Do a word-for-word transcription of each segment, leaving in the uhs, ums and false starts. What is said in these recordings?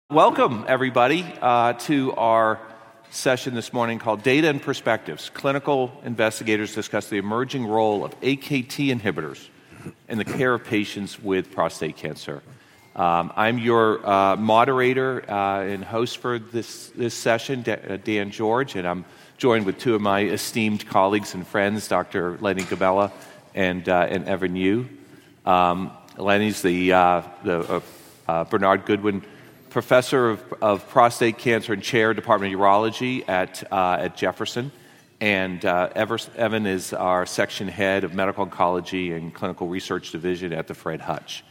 Welcome, everybody, uh, to our session this morning called Data and Perspectives. Clinical investigators discuss the emerging role of A K T inhibitors in the care of patients with prostate cancer. Um, I'm your uh, moderator uh, and host for this, this session, Dan George, and I'm joined with two of my esteemed colleagues and friends, Doctor Lenny Gabella and, uh, and Evan Yu. Um, Lenny's the, uh, the uh, uh, Bernard Goodwin Professor of, of Prostate Cancer and Chair, Department of Urology at uh, at Jefferson, and uh, Ever, Evan is our Section Head of Medical Oncology and Clinical Research Division at the Fred Hutch.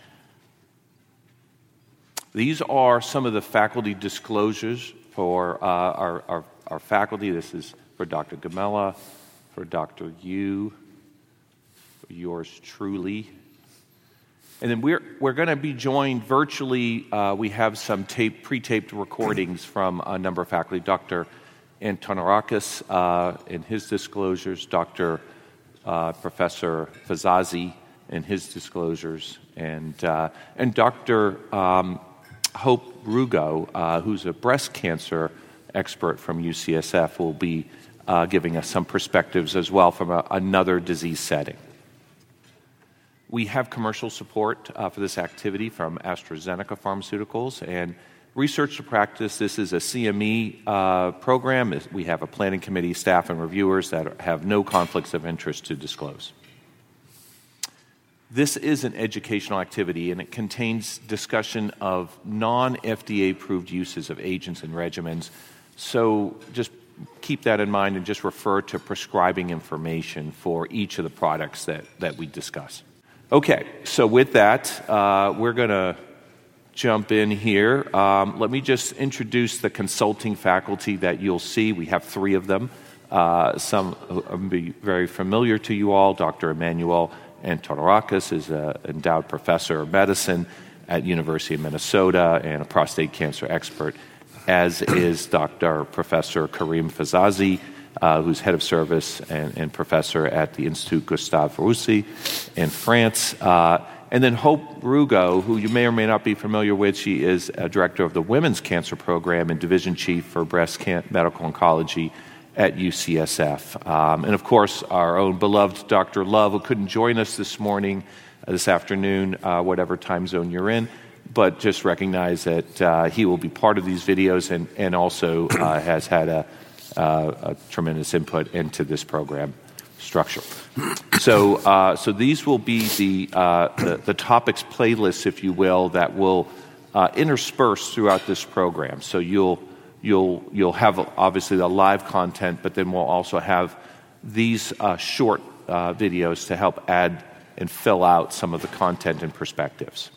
These are some of the faculty disclosures for uh, our, our, our faculty. This is for Doctor Gamella, for Doctor Yu, for yours truly. And then we're we're going to be joined virtually. Uh, we have some tape, pre-taped recordings from a number of faculty. Doctor Antonarakis uh, in his disclosures, Doctor Uh, Professor Fazazi in his disclosures, and uh, and Doctor Um, Hope Rugo, uh, who's a breast cancer expert from U C S F, will be uh, giving us some perspectives as well from a, another disease setting. We have commercial support uh, for this activity from AstraZeneca Pharmaceuticals, and Research to Practice. This is a C M E uh, program. We have a planning committee, staff, and reviewers that have no conflicts of interest to disclose. This is an educational activity, and it contains discussion of non-F D A-approved uses of agents and regimens. So just keep that in mind and just refer to prescribing information for each of the products that, that we discuss. Okay, so with that, uh, we're going to jump in here. Um, let me just introduce the consulting faculty that you'll see. We have three of them. Uh, some will be very familiar to you all. Doctor Emmanuel Antonarakis is an endowed professor of medicine at University of Minnesota and a prostate cancer expert, as is Doctor Professor Karim Fazazi, Uh, who's head of service and, and professor at the Institut Gustave Roussy in France. Uh, and then Hope Rugo, who you may or may not be familiar with. She is a director of the Women's Cancer Program and division chief for breast can- medical oncology at U C S F. Um, and of course, our own beloved Doctor Love, who couldn't join us this morning, uh, this afternoon, uh, whatever time zone you're in. But just recognize that uh, he will be part of these videos and, and also uh, has had a Uh, a tremendous input into this program structure. So, uh, so these will be the, uh, the the topics playlists, if you will, that will uh, intersperse throughout this program. So you'll you'll you'll have obviously the live content, but then we'll also have these uh, short uh, videos to help add and fill out some of the content and perspectives.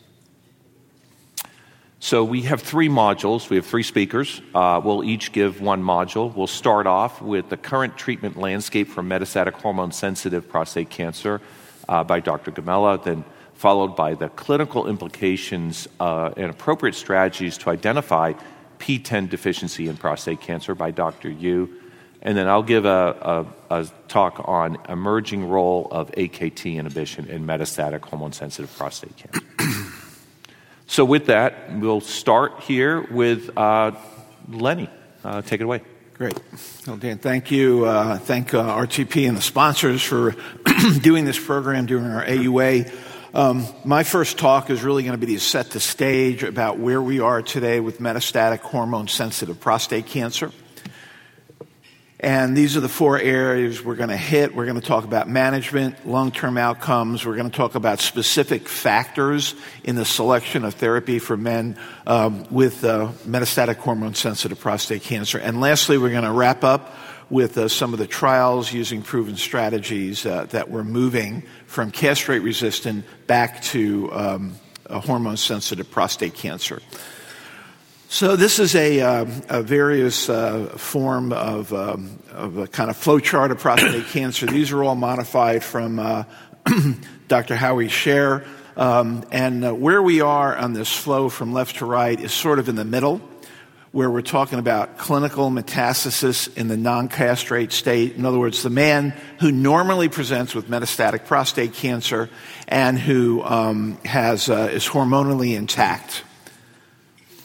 So we have three modules. We have three speakers. Uh, we'll each give one module. We'll start off with the current treatment landscape for metastatic hormone-sensitive prostate cancer uh, by Doctor Gamella, then followed by the clinical implications uh, and appropriate strategies to identify P ten deficiency in prostate cancer by Doctor Yu. And then I'll give a, a, a talk on emerging role of A K T inhibition in metastatic hormone-sensitive prostate cancer. So with that, we'll start here with uh, Lenny. Uh, take it away. Great. Well, Dan, thank you. Uh, thank uh, R T P and the sponsors for doing this program during our A U A. Um, my first talk is really going to be to set the stage about where we are today with metastatic hormone-sensitive prostate cancer. And these are the four areas we're going to hit. We're going to talk about management, long-term outcomes. We're going to talk about specific factors in the selection of therapy for men um, with uh, metastatic hormone-sensitive prostate cancer. And lastly, we're going to wrap up with uh, some of the trials using proven strategies uh, that we're moving from castrate-resistant back to um, a hormone-sensitive prostate cancer. So this is a, uh, a various uh, form of, um, of a kind of flow chart of prostate cancer. These are all modified from uh, Doctor Howie Scher. Um, and uh, where we are on this flow from left to right is sort of in the middle, where we're talking about clinical metastasis in the non-castrate state. In other words, the man who normally presents with metastatic prostate cancer and who um, has uh, is hormonally intact.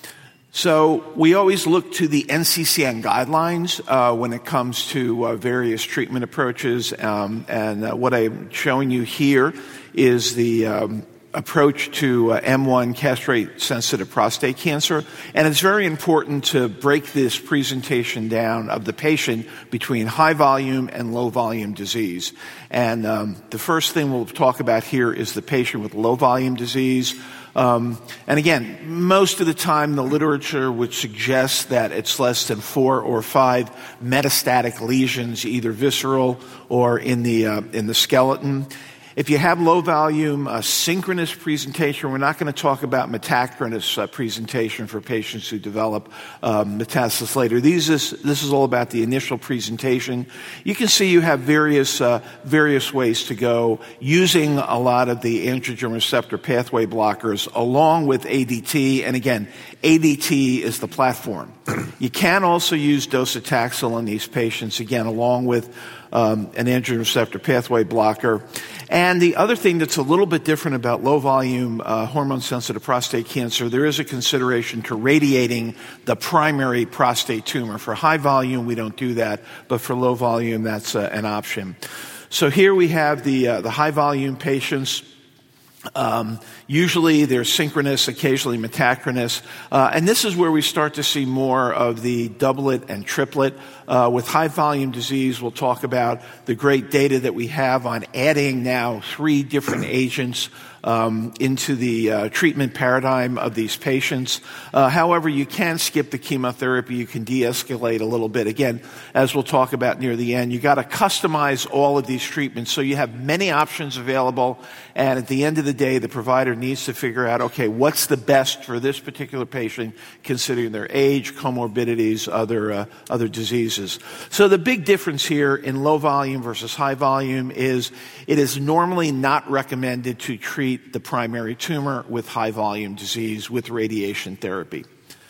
So we always look to the N C C N guidelines uh, when it comes to uh, various treatment approaches. Um, and uh, what I'm showing you here is the um, approach to uh, M one castrate-sensitive prostate cancer. And it's very important to break this presentation down of the patient between high volume and low volume disease. And um, the first thing we'll talk about here is the patient with low volume disease. Um, and again, most of the time the literature would suggest that it's less than four or five metastatic lesions, either visceral or in the uh, in the skeleton. If you have low volume uh, synchronous presentation, we're not going to talk about metachronous uh, presentation for patients who develop uh, metastasis later. These is, this is all about the initial presentation. You can see you have various uh, various ways to go using a lot of the androgen receptor pathway blockers along with A D T. And again, A D T is the platform. You can also use docetaxel in these patients, again, along with um, an androgen receptor pathway blocker. And the other thing that's a little bit different about low-volume uh, hormone-sensitive prostate cancer, there is a consideration to radiating the primary prostate tumor. For high volume, we don't do that, but for low volume, that's uh, an option. So here we have the uh, the high-volume patients. Um, usually they're synchronous, occasionally metachronous, uh, and this is where we start to see more of the doublet and triplet. Uh, with high volume disease, we'll talk about the great data that we have on adding now three different agents um, into the uh, treatment paradigm of these patients. Uh, however, you can skip the chemotherapy. You can de-escalate a little bit. Again, as we'll talk about near the end, you got to customize all of these treatments so you have many options available. And at the end of the day, the provider needs to figure out, okay, what's the best for this particular patient, considering their age, comorbidities, other uh, other diseases. So the big difference here in low volume versus high volume is it is normally not recommended to treat the primary tumor with high volume disease with radiation therapy.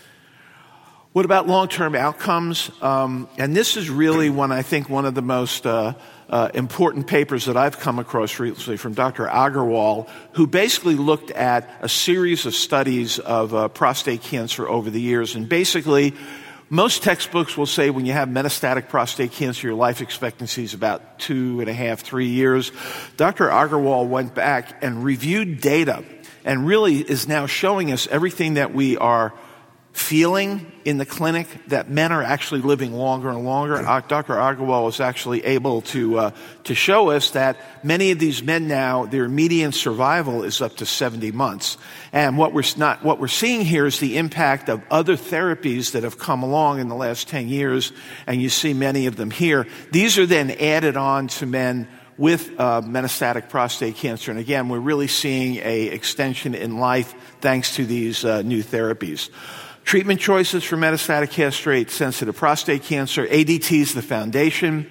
What about long-term outcomes? Um, and this is really one, I think, one of the most uh, uh, important papers that I've come across recently from Doctor Agarwal, who basically looked at a series of studies of uh, prostate cancer over the years. And basically, most textbooks will say when you have metastatic prostate cancer, your life expectancy is about two and a half, three years. Doctor Agarwal went back and reviewed data and really is now showing us everything that we are feeling in the clinic, that men are actually living longer and longer. Doctor Agarwal was actually able to uh, to show us that many of these men now, their median survival is up to seventy months. And what we're not what we're seeing here is the impact of other therapies that have come along in the last ten years, and you see many of them here. These are then added on to men with uh, metastatic prostate cancer. And again, we're really seeing a extension in life thanks to these uh, new therapies. Treatment choices for metastatic castrate-sensitive prostate cancer. A D T is the foundation.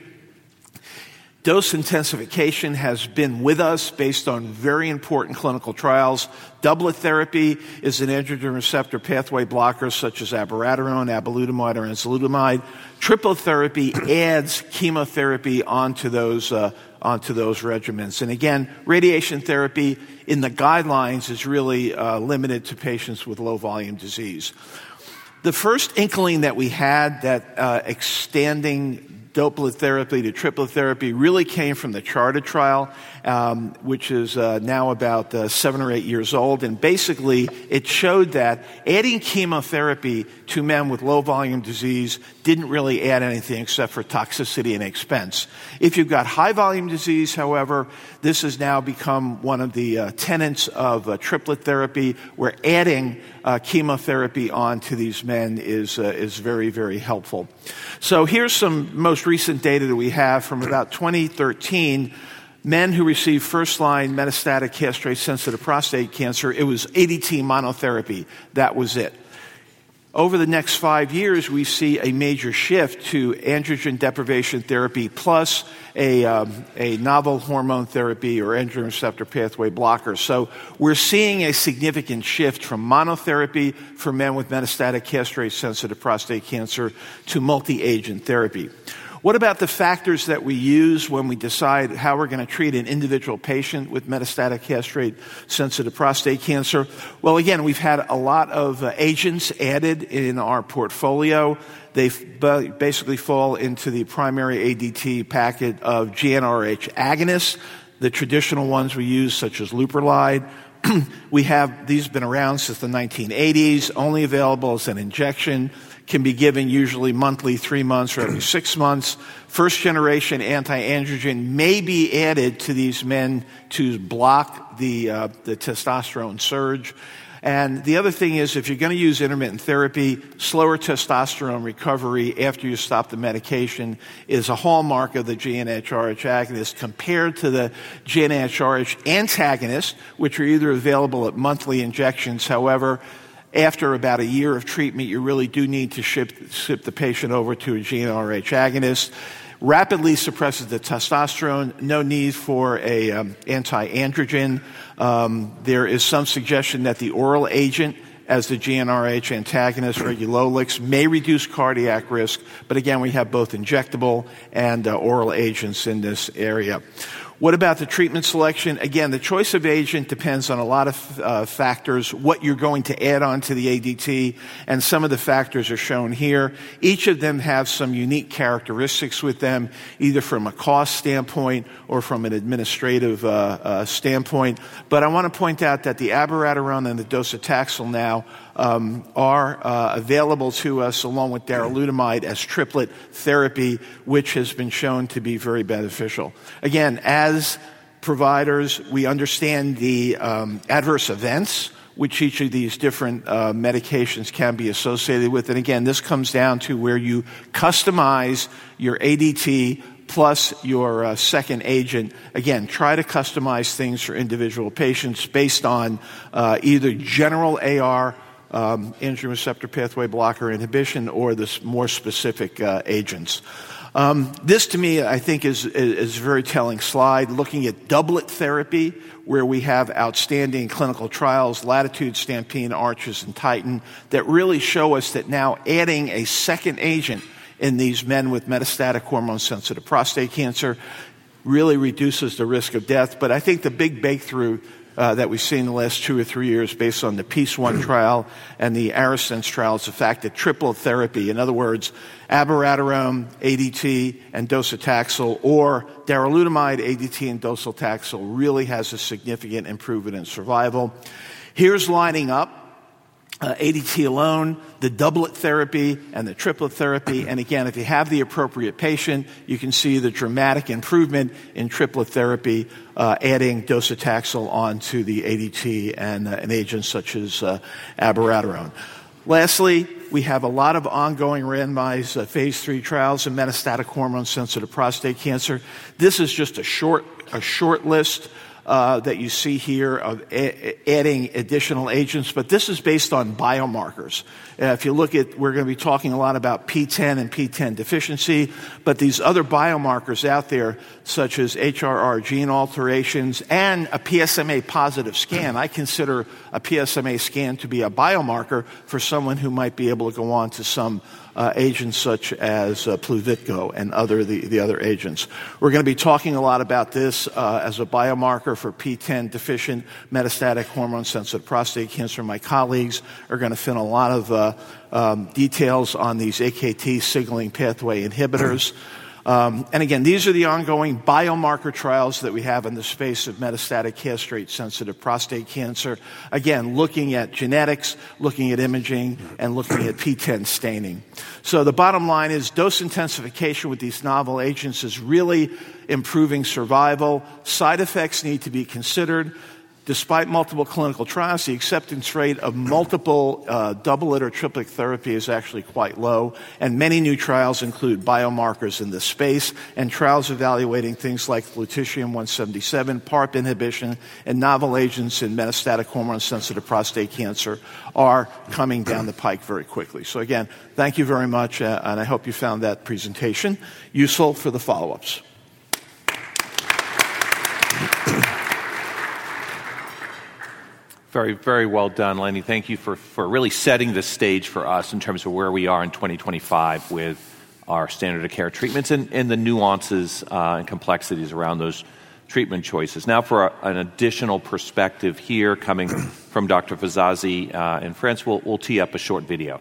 Dose intensification has been with us based on very important clinical trials. Doublet therapy is an androgen receptor pathway blocker such as abiraterone, apalutamide, or enzalutamide. Triplet therapy adds chemotherapy onto those uh, onto those regimens. And again, radiation therapy in the guidelines is really uh, limited to patients with low-volume disease. The first inkling that we had that uh, extending doublet therapy to triplet therapy really came from the CHARTA trial, um, which is uh, now about uh, seven or eight years old. And basically, it showed that adding chemotherapy to men with low-volume disease didn't really add anything except for toxicity and expense. If you've got high-volume disease, however, this has now become one of the uh, tenets of uh, triplet therapy, where adding uh, chemotherapy onto these men is uh, is very, very helpful. So here's some most recent data that we have from about twenty thirteen. Men who received first-line metastatic castrate-sensitive prostate cancer, it was A D T monotherapy. That was it. Over the next five years, we see a major shift to androgen deprivation therapy plus a, um, a novel hormone therapy or androgen receptor pathway blocker. So we're seeing a significant shift from monotherapy for men with metastatic castrate-sensitive prostate cancer to multi-agent therapy. What about the factors that we use when we decide how we're going to treat an individual patient with metastatic castrate-sensitive prostate cancer? Well, again, we've had a lot of uh, agents added in our portfolio. They f- basically fall into the primary A D T packet of G n R H agonists, the traditional ones we use, such as Leuprolide. We have, these have been around since the nineteen eighties, only available as an injection, can be given usually monthly, three months, or every six months. First-generation anti-androgen may be added to these men to block the, uh, the testosterone surge. And the other thing is, if you're going to use intermittent therapy, slower testosterone recovery after you stop the medication is a hallmark of the G n R H agonist compared to the G n R H antagonists, which are either available at monthly injections. However, after about a year of treatment, you really do need to ship, ship the patient over to a G n R H agonist. Rapidly suppresses the testosterone, no need for a um, anti-androgen. Um, there is some suggestion that the oral agent, as the G n R H antagonist, Regulolix, may reduce cardiac risk, but again, we have both injectable and uh, oral agents in this area. What about the treatment selection? Again, the choice of agent depends on a lot of uh, factors, what you're going to add on to the A D T, and some of the factors are shown here. Each of them have some unique characteristics with them, either from a cost standpoint or from an administrative uh, uh, standpoint. But I want to point out that the abiraterone and the docetaxel now Um, are uh, available to us along with darolutamide as triplet therapy, which has been shown to be very beneficial. Again, as providers, we understand the um, adverse events which each of these different uh, medications can be associated with. And again, this comes down to where you customize your A D T plus your uh, second agent. Again, try to customize things for individual patients based on uh, either general A R, Um, androgen receptor pathway blocker inhibition, or this more specific uh, agents. Um, this, to me, I think is, is a very telling slide, looking at doublet therapy, where we have outstanding clinical trials, Latitude, Stampede, Arches, and Titan, that really show us that now adding a second agent in these men with metastatic hormone-sensitive prostate cancer really reduces the risk of death. But I think the big breakthrough Uh, that we've seen in the last two or three years based on the PEACE one trial and the ARASENS trial is the fact that triple therapy, in other words, abiraterone, A D T, and docetaxel, or darolutamide, A D T, and docetaxel really has a significant improvement in survival. Here's lining up Uh, A D T alone, the doublet therapy, and the triplet therapy. And again, if you have the appropriate patient, you can see the dramatic improvement in triplet therapy, uh, adding docetaxel onto the A D T and uh, an agent such as uh, abiraterone. Lastly, we have a lot of ongoing randomized uh, phase three trials in metastatic hormone-sensitive prostate cancer. This is just a short, a short list Uh, that you see here of a- adding additional agents, but this is based on biomarkers. Uh, if you look at, we're going to be talking a lot about P ten and P ten deficiency, but these other biomarkers out there, such as H R R gene alterations and a P S M A positive scan. I consider a P S M A scan to be a biomarker for someone who might be able to go on to some Uh, agents such as uh, Pluvicto and other the, the other agents. We're going to be talking a lot about this uh, as a biomarker for P ten deficient metastatic hormone-sensitive prostate cancer. My colleagues are going to fill a lot of uh, um, details on these A K T signaling pathway inhibitors. Um, and again, these are the ongoing biomarker trials that we have in the space of metastatic castrate-sensitive prostate cancer. Again, looking at genetics, looking at imaging, and looking at P ten staining. So the bottom line is dose intensification with these novel agents is really improving survival. Side effects need to be considered. Despite multiple clinical trials, the acceptance rate of multiple uh, doublet or triplet therapy is actually quite low, and many new trials include biomarkers in this space, and trials evaluating things like lutetium one seventy-seven, PARP inhibition, and novel agents in metastatic hormone-sensitive prostate cancer are coming down the pike very quickly. So again, thank you very much, uh, and I hope you found that presentation useful for the follow-ups. Very, very well done, Lenny. Thank you for, for really setting the stage for us in terms of where we are in twenty twenty-five with our standard of care treatments and, and the nuances uh, and complexities around those treatment choices. Now for a, an additional perspective here coming from Doctor Fizazi uh, and friends, we'll, we'll tee up a short video.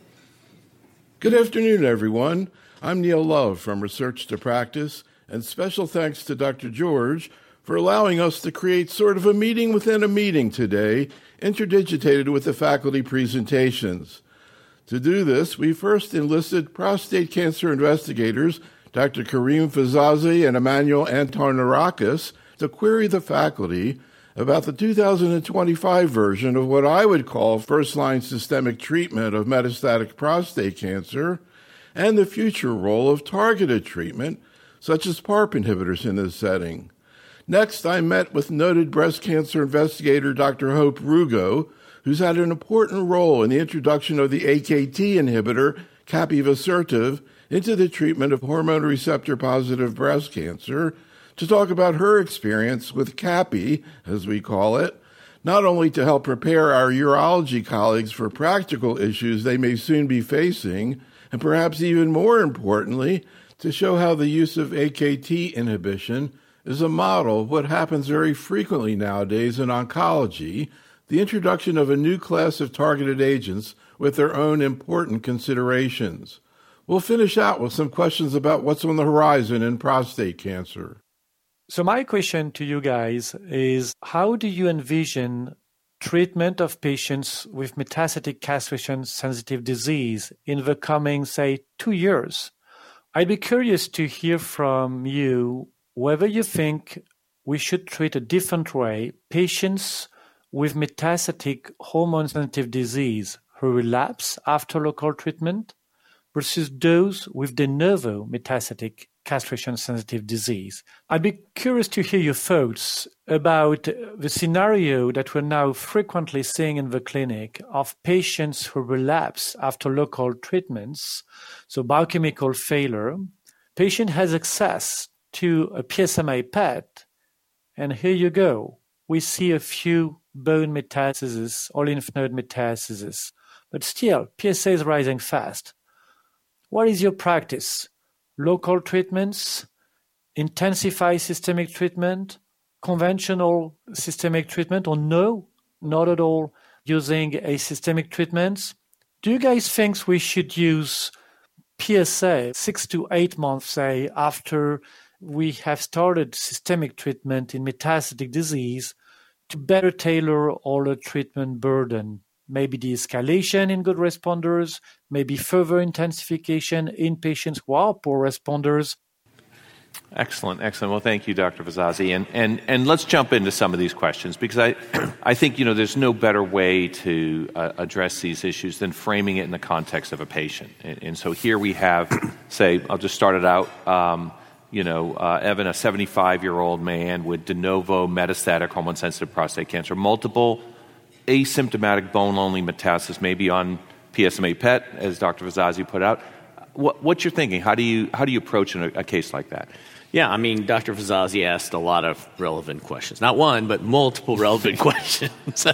Good afternoon, everyone. I'm Neil Love from Research to Practice, and special thanks to Doctor George for allowing us to create sort of a meeting within a meeting today, interdigitated with the faculty presentations. To do this, we first enlisted prostate cancer investigators Doctor Karim Fizazi and Emmanuel Antonarakis to query the faculty about the two thousand twenty-five version of what I would call first-line systemic treatment of metastatic prostate cancer and the future role of targeted treatment, such as PARP inhibitors in this setting. Next, I met with noted breast cancer investigator Doctor Hope Rugo, who's had an important role in the introduction of the A K T inhibitor capivasertib into the treatment of hormone receptor-positive breast cancer, to talk about her experience with CAPI, as we call it, not only to help prepare our urology colleagues for practical issues they may soon be facing, and perhaps even more importantly, to show how the use of A K T inhibition is a model of what happens very frequently nowadays in oncology, the introduction of a new class of targeted agents with their own important considerations. We'll finish out with some questions about what's on the horizon in prostate cancer. So my question to you guys is, how do you envision treatment of patients with metastatic castration-sensitive disease in the coming, say, two years? I'd be curious to hear from you whether you think we should treat a different way patients with metastatic hormone-sensitive disease who relapse after local treatment versus those with de novo metastatic castration-sensitive disease. I'd be curious to hear your thoughts about the scenario that we're now frequently seeing in the clinic of patients who relapse after local treatments, so biochemical failure. Patient has access to a P S M A P E T, and here you go. We see a few bone metastases or lymph node metastases, but still, P S A is rising fast. What is your practice? Local treatments, intensify systemic treatment, conventional systemic treatment, or no, not at all using a systemic treatment? Do you guys think we should use P S A six to eight months, say, after we have started systemic treatment in metastatic disease to better tailor all the treatment burden? Maybe de-escalation in good responders, maybe further intensification in patients who are poor responders. Excellent, excellent. Well, thank you, Doctor Fizazi. And, and, and let's jump into some of these questions, because I, I think, you know, there's no better way to uh, address these issues than framing it in the context of a patient. And, and so here we have, say, I'll just start it out, um, you know, uh, Evan, a seventy-five-year-old man with de novo metastatic hormone-sensitive prostate cancer, multiple asymptomatic bone-only metastasis, maybe on P S M A P E T, as Doctor Fizazi put out. What, what's your thinking? How do you how do you approach a, a case like that? Yeah, I mean, Doctor Fizazi asked a lot of relevant questions. Not one, but multiple relevant questions.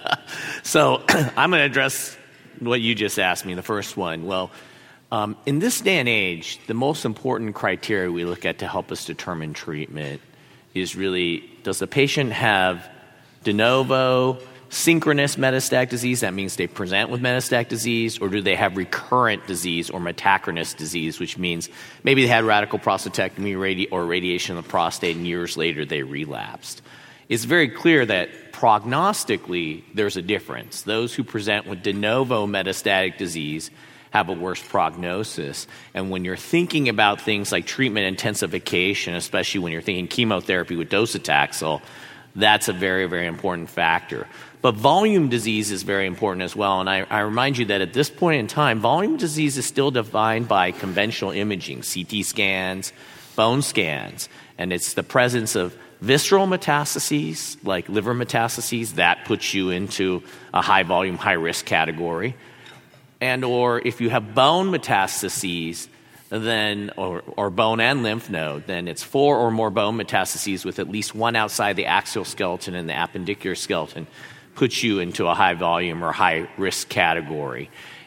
So I'm going to address what you just asked me, the first one. Well, um, in this day and age, the most important criteria we look at to help us determine treatment is really, does the patient have de novo synchronous metastatic disease, that means they present with metastatic disease, or do they have recurrent disease or metachronous disease, which means maybe they had radical prostatectomy radi- or radiation of the prostate and years later they relapsed. It's very clear that prognostically there's a difference. Those who present with de novo metastatic disease have a worse prognosis. And when you're thinking about things like treatment intensification, especially when you're thinking chemotherapy with docetaxel, that's a very, very important factor. But volume disease is very important as well. And I, I remind you that at this point in time, volume disease is still defined by conventional imaging, C T scans, bone scans. And it's the presence of visceral metastases, like liver metastases, that puts you into a high volume, high risk category. And or if you have bone metastases, then or, or bone and lymph node, then it's four or more bone metastases with at least one outside the axial skeleton and the appendicular skeleton, puts you into a high volume or high risk category.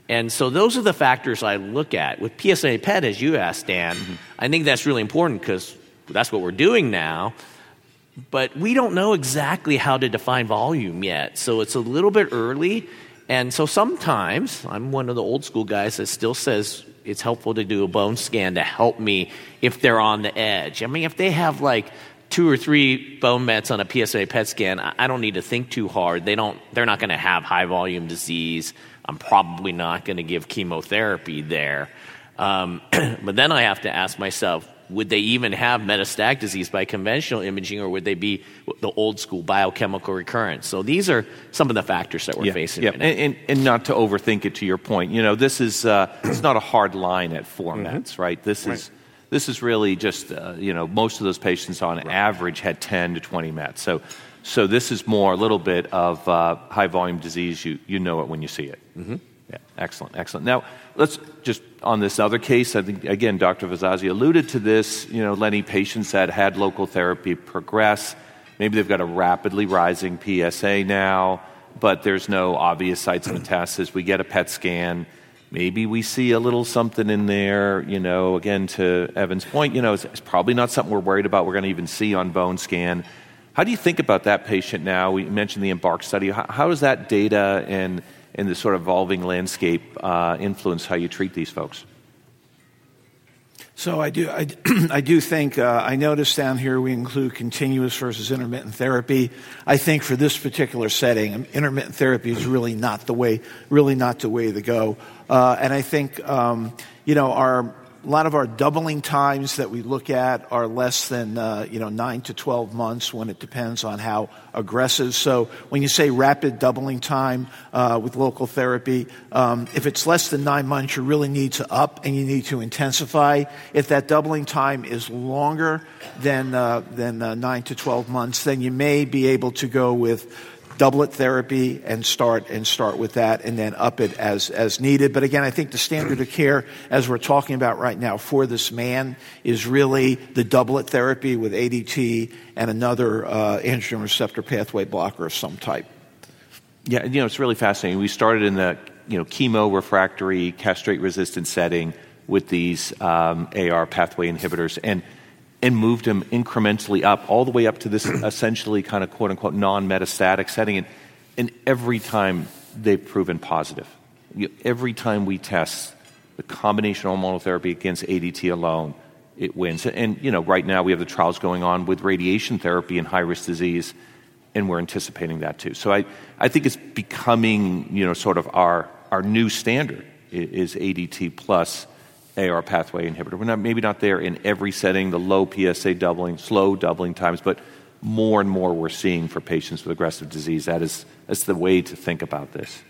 And so those are the factors I look at. With P S A P E T, as you asked, Dan, mm-hmm. I think that's really important because that's what we're doing now. But we don't know exactly how to define volume yet. So it's a little bit early. And so sometimes, I'm one of the old school guys that still says it's helpful to do a bone scan to help me if they're on the edge. I mean, if they have like two or three bone mets on a P S A P E T scan, I don't need to think too hard. They don't, they're not going to have high volume disease. I'm probably not going to give chemotherapy there. Um, but then I have to ask myself, would they even have metastatic disease by conventional imaging, or would they be the old school biochemical recurrence? So these are some of the factors that we're yeah, facing yeah. right now. And, and, and not to overthink it, to your point, you know, this is uh, it's not a hard line at four mm-hmm. mets, right? This right. is this is really just, uh, you know, most of those patients on right. average had ten to twenty mets. So so this is more a little bit of uh, high volume disease. You you know it when you see it. Mm-hmm. Yeah, excellent, excellent. Now, let's just, on this other case, I think, again, Doctor Vazazzi alluded to this, you know, Lenny, patients that had local therapy progress. Maybe they've got a rapidly rising P S A now, but there's no obvious sites of metastasis. We get a P E T scan. Maybe we see a little something in there, you know, again, to Evan's point, you know, it's, it's probably not something we're worried about we're going to even see on bone scan. How do you think about that patient now? We mentioned the EMBARK study. How, how does that data and and the sort of evolving landscape uh, influence how you treat these folks? So I do, I, I do think, uh, I noticed down here we include continuous versus intermittent therapy. I think for this particular setting, intermittent therapy is really not the way, really not the way to go. Uh, and I think, um, you know, our, a lot of our doubling times that we look at are less than, uh, you know, nine to twelve months when it depends on how aggressive. So when you say rapid doubling time uh, with local therapy, um, if it's less than nine months, you really need to up and you need to intensify. If that doubling time is longer than, uh, than uh, nine to twelve months, then you may be able to go with doublet therapy and start and start with that and then up it as as needed. But again, I think the standard of care, as we're talking about right now for this man, is really the doublet therapy with A D T and another uh, androgen receptor pathway blocker of some type. Yeah, you know, it's really fascinating. We started in the, you know, chemo refractory castrate resistant setting with these um, A R pathway inhibitors, and and moved them incrementally up, all the way up to this essentially kind of quote-unquote non-metastatic setting. And, and every time they've proven positive. You, every time we test the combination hormonal therapy against A D T alone, it wins. And, you know, right now we have the trials going on with radiation therapy in high-risk disease, and we're anticipating that too. So I, I think it's becoming, you know, sort of our, our new standard is A D T plus A R pathway inhibitor. We're not, maybe not there in every setting, the low P S A doubling, slow doubling times, but more and more we're seeing for patients with aggressive disease. That is that's the way to think about this.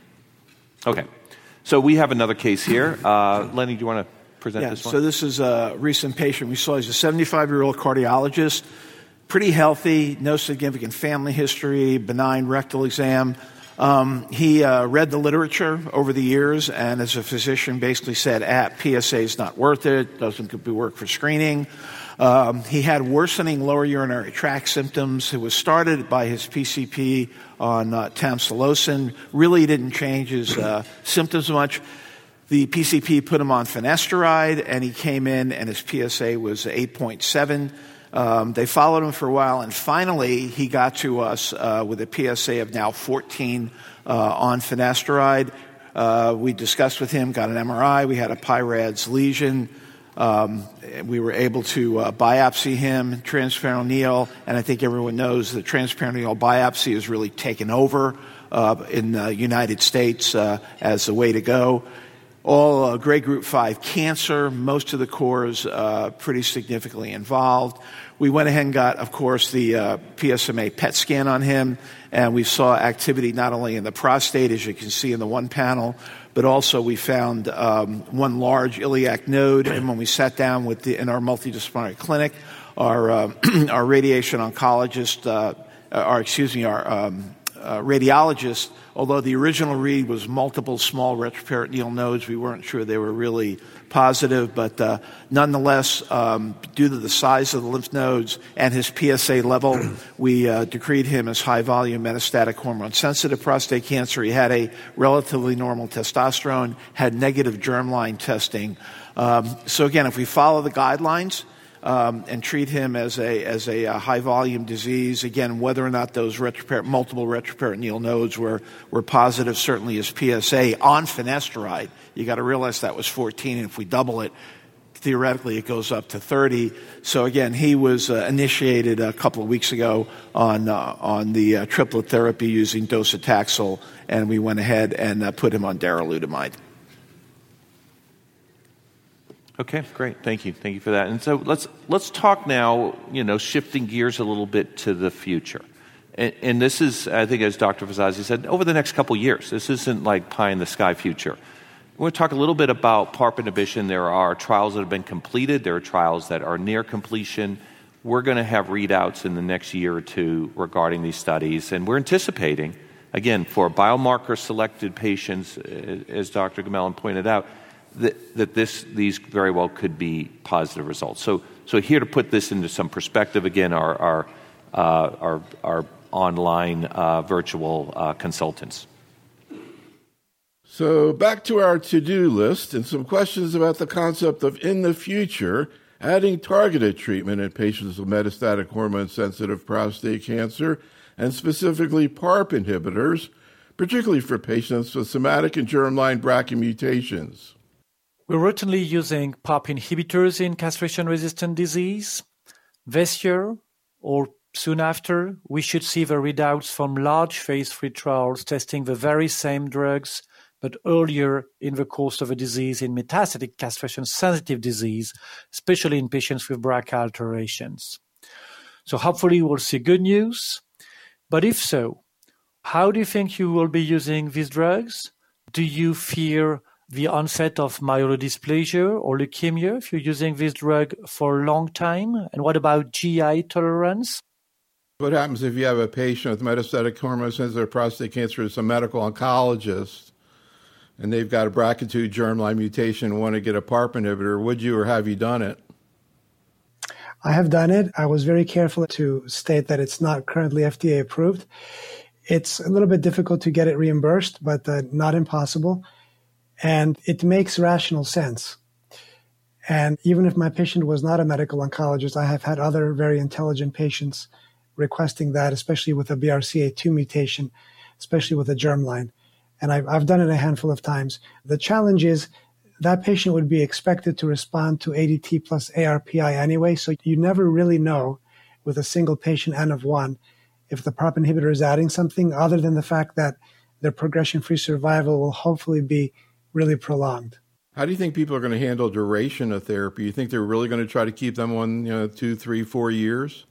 Okay. So we have another case here. Uh, Lenny, do you want to present yeah, this one? So this is a recent patient we saw. He's a seventy-five-year-old cardiologist, pretty healthy, no significant family history, benign rectal exam. Um, he uh, read the literature over the years, and as a physician basically said, ah, P S A is not worth it, doesn't work for screening. Um, he had worsening lower urinary tract symptoms. It was started by his P C P on uh, tamsulosin. Really didn't change his uh, symptoms much. The P C P put him on finasteride, and he came in, and his P S A was eight point seven. Um, they followed him for a while, and finally he got to us uh, with a P S A of now fourteen uh, on finasteride. Uh, we discussed with him, got an M R I. We had a Pyrad's lesion. Um, we were able to uh, biopsy him, transperineal, and I think everyone knows that transperineal biopsy is really taken over uh, in the United States uh, as the way to go. All uh, grade group five cancer, most of the cores uh, pretty significantly involved. We went ahead and got, of course, the uh, P S M A P E T scan on him, and we saw activity not only in the prostate, as you can see in the one panel, but also we found um, one large iliac node. And when we sat down with the, in our multidisciplinary clinic, our uh, our radiation oncologist, uh, our excuse me, our um, uh, radiologist, although the original read was multiple small retroperitoneal nodes, we weren't sure they were really positive, but uh, nonetheless, um, due to the size of the lymph nodes and his P S A level, we uh, decreed him as high-volume metastatic hormone-sensitive prostate cancer. He had a relatively normal testosterone, had negative germline testing. Um, so again, if we follow the guidelines, Um, and treat him as a as a, a high volume disease. Again, whether or not those retroper- multiple retroperitoneal nodes were were positive, certainly his P S A on finasteride. You got to realize that was fourteen, and if we double it, theoretically it goes up to thirty. So again, he was uh, initiated a couple of weeks ago on uh, on the uh, triplet therapy using docetaxel, and we went ahead and uh, put him on darolutamide. Okay, great. Thank you. Thank you for that. And so let's let's talk now, you know, shifting gears a little bit to the future. And, and this is, I think, as Doctor Fizazi said, over the next couple of years. This isn't like pie-in-the-sky future. We're going to talk a little bit about PARP inhibition. There are trials that have been completed. There are trials that are near completion. We're going to have readouts in the next year or two regarding these studies. And we're anticipating, again, for biomarker-selected patients, as Doctor Gemelin pointed out, That, that this these very well could be positive results. So, so here to put this into some perspective, again, our our uh, our, our online uh, virtual uh, consultants. So back to our to-do list and some questions about the concept of, in the future, adding targeted treatment in patients with metastatic hormone-sensitive prostate cancer, and specifically PARP inhibitors, particularly for patients with somatic and germline B R C A mutations. We're routinely using PARP inhibitors in castration-resistant disease. This year, or soon after, we should see the readouts from large phase three trials testing the very same drugs, but earlier in the course of a disease in metastatic castration-sensitive disease, especially in patients with B R C A alterations. So hopefully we'll see good news. But if so, how do you think you will be using these drugs? Do you fear the onset of myelodysplasia or leukemia if you're using this drug for a long time? And what about G I tolerance? What happens if you have a patient with metastatic hormone-sensitive prostate cancer who's a medical oncologist and they've got a B R C A two germline mutation and want to get a PARP inhibitor? Would you or have you done it? I have done it. I was very careful to state that it's not currently F D A approved. It's a little bit difficult to get it reimbursed, but uh, not impossible. And it makes rational sense. And even if my patient was not a medical oncologist, I have had other very intelligent patients requesting that, especially with a B R C A two mutation, especially with a germline. And I've, I've done it a handful of times. The challenge is that patient would be expected to respond to A D T plus A R P I anyway, so you never really know with a single patient N of one if the PARP inhibitor is adding something other than the fact that their progression-free survival will hopefully be really prolonged. How do you think people are going to handle duration of therapy? You think they're really going to try to keep them on, you know, two, three, four years?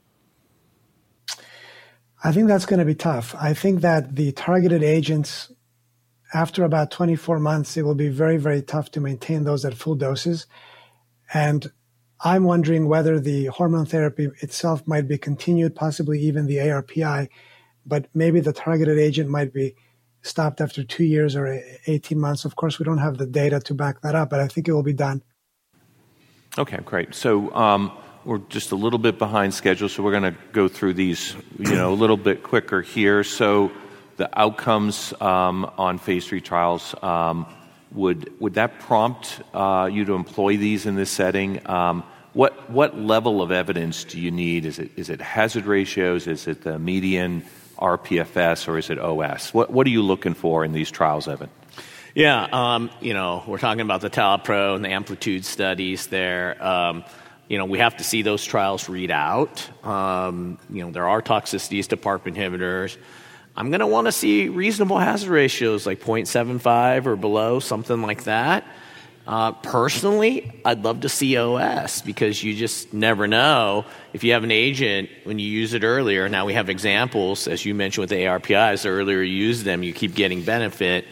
I think that's going to be tough. I think that the targeted agents, after about twenty-four months, it will be very, very tough to maintain those at full doses. And I'm wondering whether the hormone therapy itself might be continued, possibly even the A R P I, but maybe the targeted agent might be stopped after two years or eighteen months. Of course, we don't have the data to back that up, but I think it will be done. Okay, great. So um, we're just a little bit behind schedule, so we're going to go through these, you know, a little bit quicker here. So the outcomes um, on phase three trials, um, would would that prompt uh, you to employ these in this setting? Um, what what level of evidence do you need? Is it is it hazard ratios? Is it the median R P F S, or is it O S? What what are you looking for in these trials, Evan? Yeah, um, you know, we're talking about the TALAPRO and the Amplitude studies there. Um, you know, we have to see those trials read out. Um, you know, there are toxicities to PARP inhibitors. I'm going to want to see reasonable hazard ratios like zero point seven five or below, something like that. Uh, personally, I'd love to see O S because you just never know. If you have an agent, when you use it earlier, now we have examples, as you mentioned with the A R P Is, the earlier you use them, you keep getting benefit.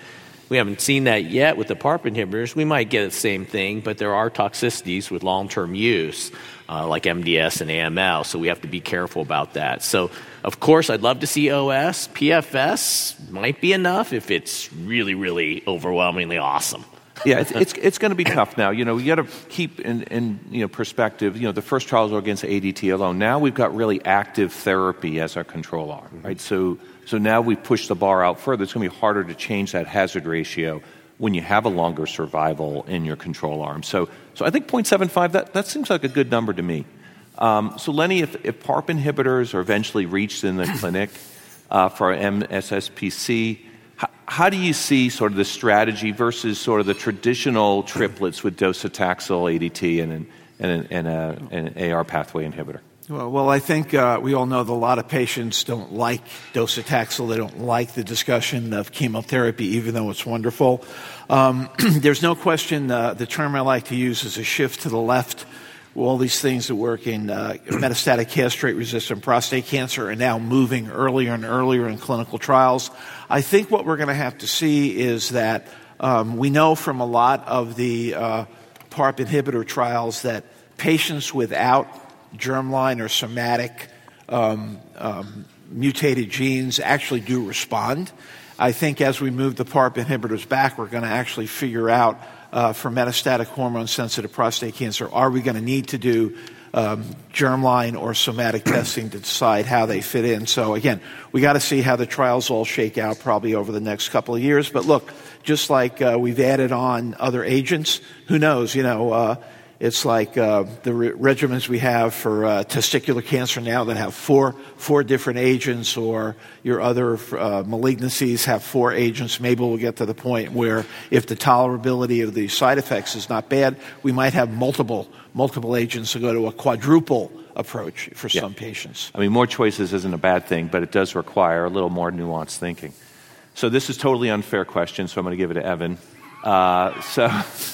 We haven't seen that yet with the PARP inhibitors. We might get the same thing, but there are toxicities with long-term use, uh, like M D S and A M L, so we have to be careful about that. So, of course, I'd love to see O S. P F S might be enough if it's really, really overwhelmingly awesome. Yeah, it's it's, it's going to be tough now. You know, we got to keep in, in you know perspective. You know, the first trials were against A D T alone. Now we've got really active therapy as our control arm, right? So so now we've pushed the bar out further. It's going to be harder to change that hazard ratio when you have a longer survival in your control arm. So so I think zero point seven five, that that seems like a good number to me. Um, so Lenny, if, if PARP inhibitors are eventually reached in the clinic uh, for M S S P C, how, how do you see sort of the strategy versus sort of the traditional triplets with docetaxel, A D T, and an, and, an, and a, an A R pathway inhibitor? Well, well, I think uh, we all know that a lot of patients don't like docetaxel. They don't like the discussion of chemotherapy, even though it's wonderful. Um, there's no question uh, the term I like to use is a shift to the left. All these things that work in uh, metastatic castrate-resistant prostate cancer are now moving earlier and earlier in clinical trials. I think what we're going to have to see is that um, we know from a lot of the uh, PARP inhibitor trials that patients without germline or somatic um, um, mutated genes actually do respond. I think as we move the PARP inhibitors back, we're going to actually figure out uh, for metastatic hormone-sensitive prostate cancer, are we going to need to do um, germline or somatic testing to decide how they fit in? So again, we got to see how the trials all shake out probably over the next couple of years. But look, just like uh, we've added on other agents, who knows, you know, uh, it's like uh, the re- regimens we have for uh, testicular cancer now that have four four different agents, or your other uh, malignancies have four agents. Maybe we'll get to the point where if the tolerability of the side effects is not bad, we might have multiple multiple agents to go to a quadruple approach for yeah. some patients. I mean, more choices isn't a bad thing, but it does require a little more nuanced thinking. So this is a totally unfair question, so I'm going to give it to Evan. Uh, so...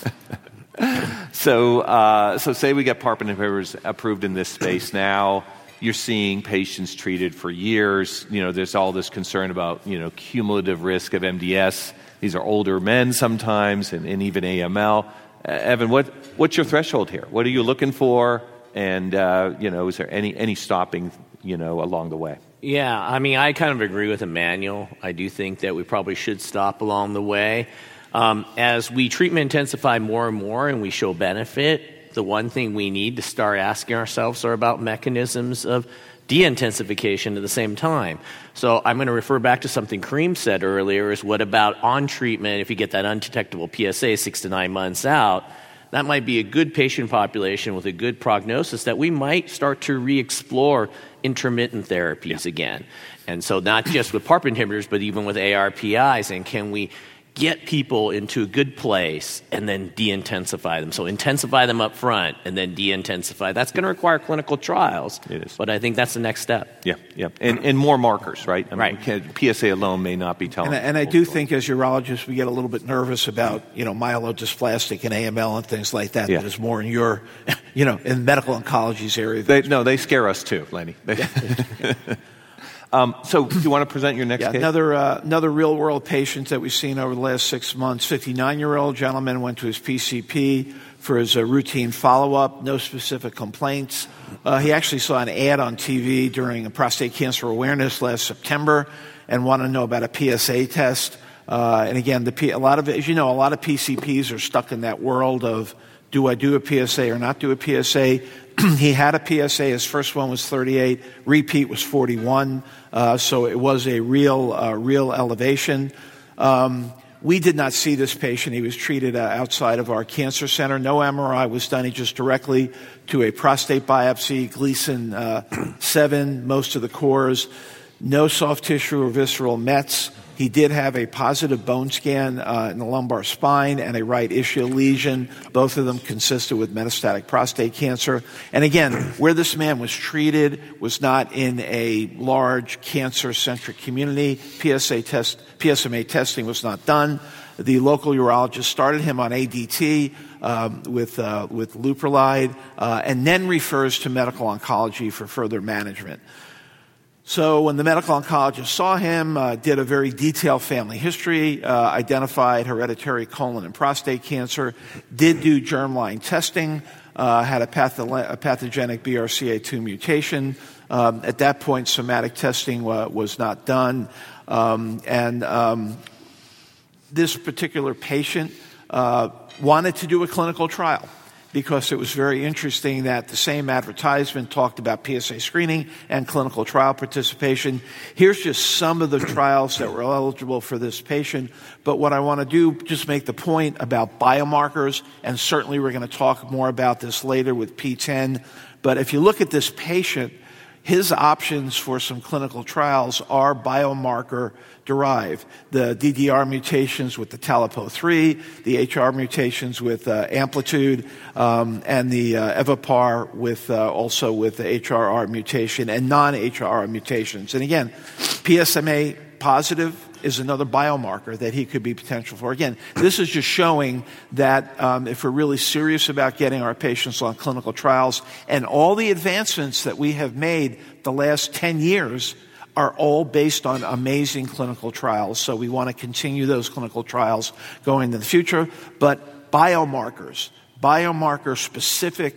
So, uh, so say we get PARP inhibitors approved in this space now. You're seeing patients treated for years. You know, there's all this concern about, you know, cumulative risk of M D S. These are older men sometimes, and, and even A M L. Uh, Evan, what what's your threshold here? What are you looking for? And uh, you know, is there any any stopping, you know, along the way? Yeah, I mean, I kind of agree with Emmanuel. I do think that we probably should stop along the way. Um, as we treatment intensify more and more and we show benefit, the one thing we need to start asking ourselves are about mechanisms of de-intensification at the same time. So I'm going to refer back to something Kareem said earlier, is what about on treatment if you get that undetectable P S A six to nine months out? That might be a good patient population with a good prognosis that we might start to re-explore intermittent therapies yeah. again. And so not just with PARP inhibitors, but even with A R P Is, and can we get people into a good place and then de-intensify them. So intensify them up front and then de-intensify. That's going to require clinical trials. It is. But I think that's the next step. Yeah, yeah. And, and more markers, right? I mean, right. P S A alone may not be telling. And, and I do think as urologists we get a little bit nervous about, you know, myelodysplastic and A M L and things like that. Yeah. That is more in your, you know, in medical oncology's area. They, no, they scare us too, Lenny. Um, so do you want to present your next yeah, case? Another, uh, another real-world patient that we've seen over the last six months, fifty-nine-year-old gentleman, went to his P C P for his uh, routine follow-up, no specific complaints. Uh, he actually saw an ad on T V during a prostate cancer awareness last September and wanted to know about a P S A test. Uh, and again, the P- a lot of, as you know, a lot of P C Ps are stuck in that world of, do I do a P S A or not do a P S A? He had a P S A. His first one was thirty-eight. Repeat was forty-one. Uh, so it was a real, uh, real elevation. Um, we did not see this patient. He was treated uh, outside of our cancer center. No M R I was done. He just directly to a prostate biopsy, Gleason uh, seven, most of the cores. No soft tissue or visceral mets. He did have a positive bone scan uh, in the lumbar spine and a right ischial lesion. Both of them consistent with metastatic prostate cancer. And again, where this man was treated was not in a large cancer-centric community. P S A test, P S M A testing was not done. The local urologist started him on A D T um, with uh, with Leuprolide, uh, and then refers to medical oncology for further management. So when the medical oncologist saw him, uh, did a very detailed family history, uh, identified hereditary colon and prostate cancer, did do germline testing, uh, had a, patho- a pathogenic B R C A two mutation. Um, at that point, somatic testing uh, was not done. Um, and um, this particular patient uh, wanted to do a clinical trial, because it was very interesting that the same advertisement talked about P S A screening and clinical trial participation. Here's just some of the trials that were eligible for this patient. But what I want to do, just make the point about biomarkers, and certainly we're going to talk more about this later with P ten. But if you look at this patient, his options for some clinical trials are biomarker derived. The D D R mutations with the T A L A P O three, the H R mutations with uh, amplitude, um, and the uh, EVAPAR with uh, also with the H R R mutation and non-H R R mutations. And again, P S M A positive is another biomarker that he could be potential for. Again, this is just showing that um, if we're really serious about getting our patients on clinical trials, and all the advancements that we have made the last ten years are all based on amazing clinical trials. So we want to continue those clinical trials going into the future. But biomarkers, biomarker-specific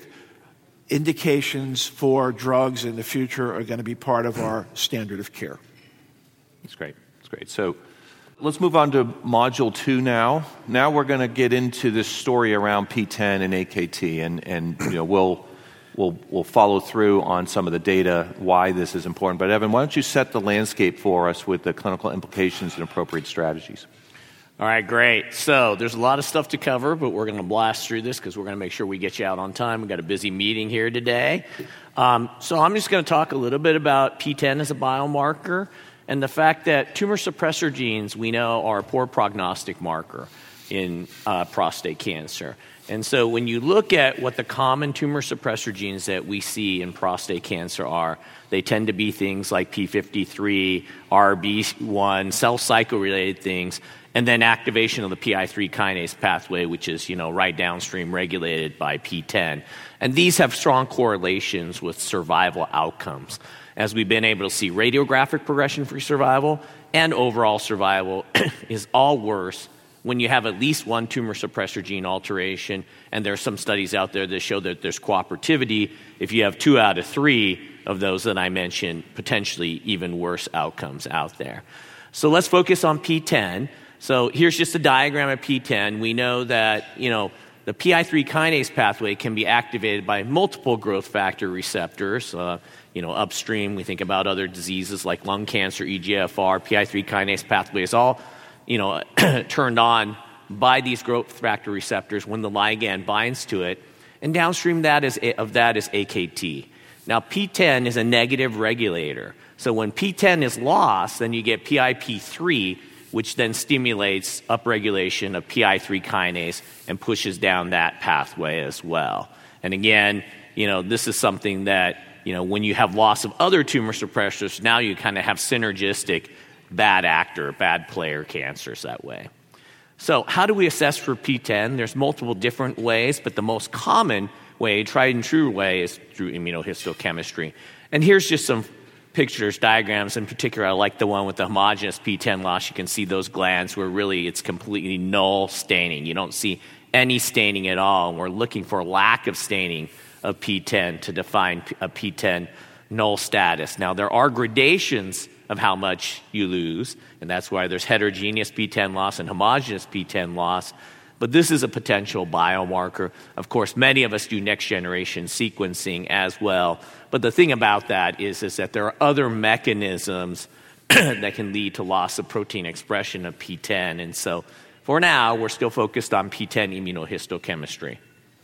indications for drugs in the future are going to be part of our standard of care. That's great. That's great. So let's move on to module two now. Now we're going to get into this story around P ten and A K T, and, and you know, we'll We'll, we'll follow through on some of the data, why this is important. But Evan, why don't you set the landscape for us with the clinical implications and appropriate strategies? All right, great. So there's a lot of stuff to cover, but we're going to blast through this because we're going to make sure we get you out on time. We've got a busy meeting here today. Um, so I'm just going to talk a little bit about P ten as a biomarker and the fact that tumor suppressor genes, we know, are a poor prognostic marker in uh, prostate cancer. And so when you look at what the common tumor suppressor genes that we see in prostate cancer are, they tend to be things like P fifty-three, R B one, cell cycle-related things, and then activation of the P I three kinase pathway, which is, you know, right downstream regulated by P ten. And these have strong correlations with survival outcomes, as we've been able to see radiographic progression-free survival and overall survival is all worse when you have at least one tumor suppressor gene alteration, and there are some studies out there that show that there's cooperativity. If you have two out of three of those that I mentioned, potentially even worse outcomes out there. So let's focus on P ten. So here's just a diagram of P ten. We know that, you know, the P I three kinase pathway can be activated by multiple growth factor receptors. Uh, you know, upstream, we think about other diseases like lung cancer, E G F R, P I three kinase pathway is all you know, turned on by these growth factor receptors when the ligand binds to it. And downstream that is, of that is A K T. Now, P ten is a negative regulator. So when P ten is lost, then you get P I P three, which then stimulates upregulation of P I three kinase and pushes down that pathway as well. And again, you know, this is something that, you know, when you have loss of other tumor suppressors, now you kind of have synergistic bad actor, bad player cancers that way. So how do we assess for P ten? There's multiple different ways, but the most common way, tried and true way, is through immunohistochemistry. And here's just some pictures, diagrams. In particular, I like the one with the homogeneous P ten loss. You can see those glands where really it's completely null staining. You don't see any staining at all. And we're looking for lack of staining of P ten to define a P ten null status. Now, there are gradations of how much you lose, and that's why there's heterogeneous P ten loss and homogeneous P ten loss. But this is a potential biomarker. Of course, many of us do next-generation sequencing as well. But the thing about that is, is that there are other mechanisms that can lead to loss of protein expression of P ten. And so for now, we're still focused on P ten immunohistochemistry.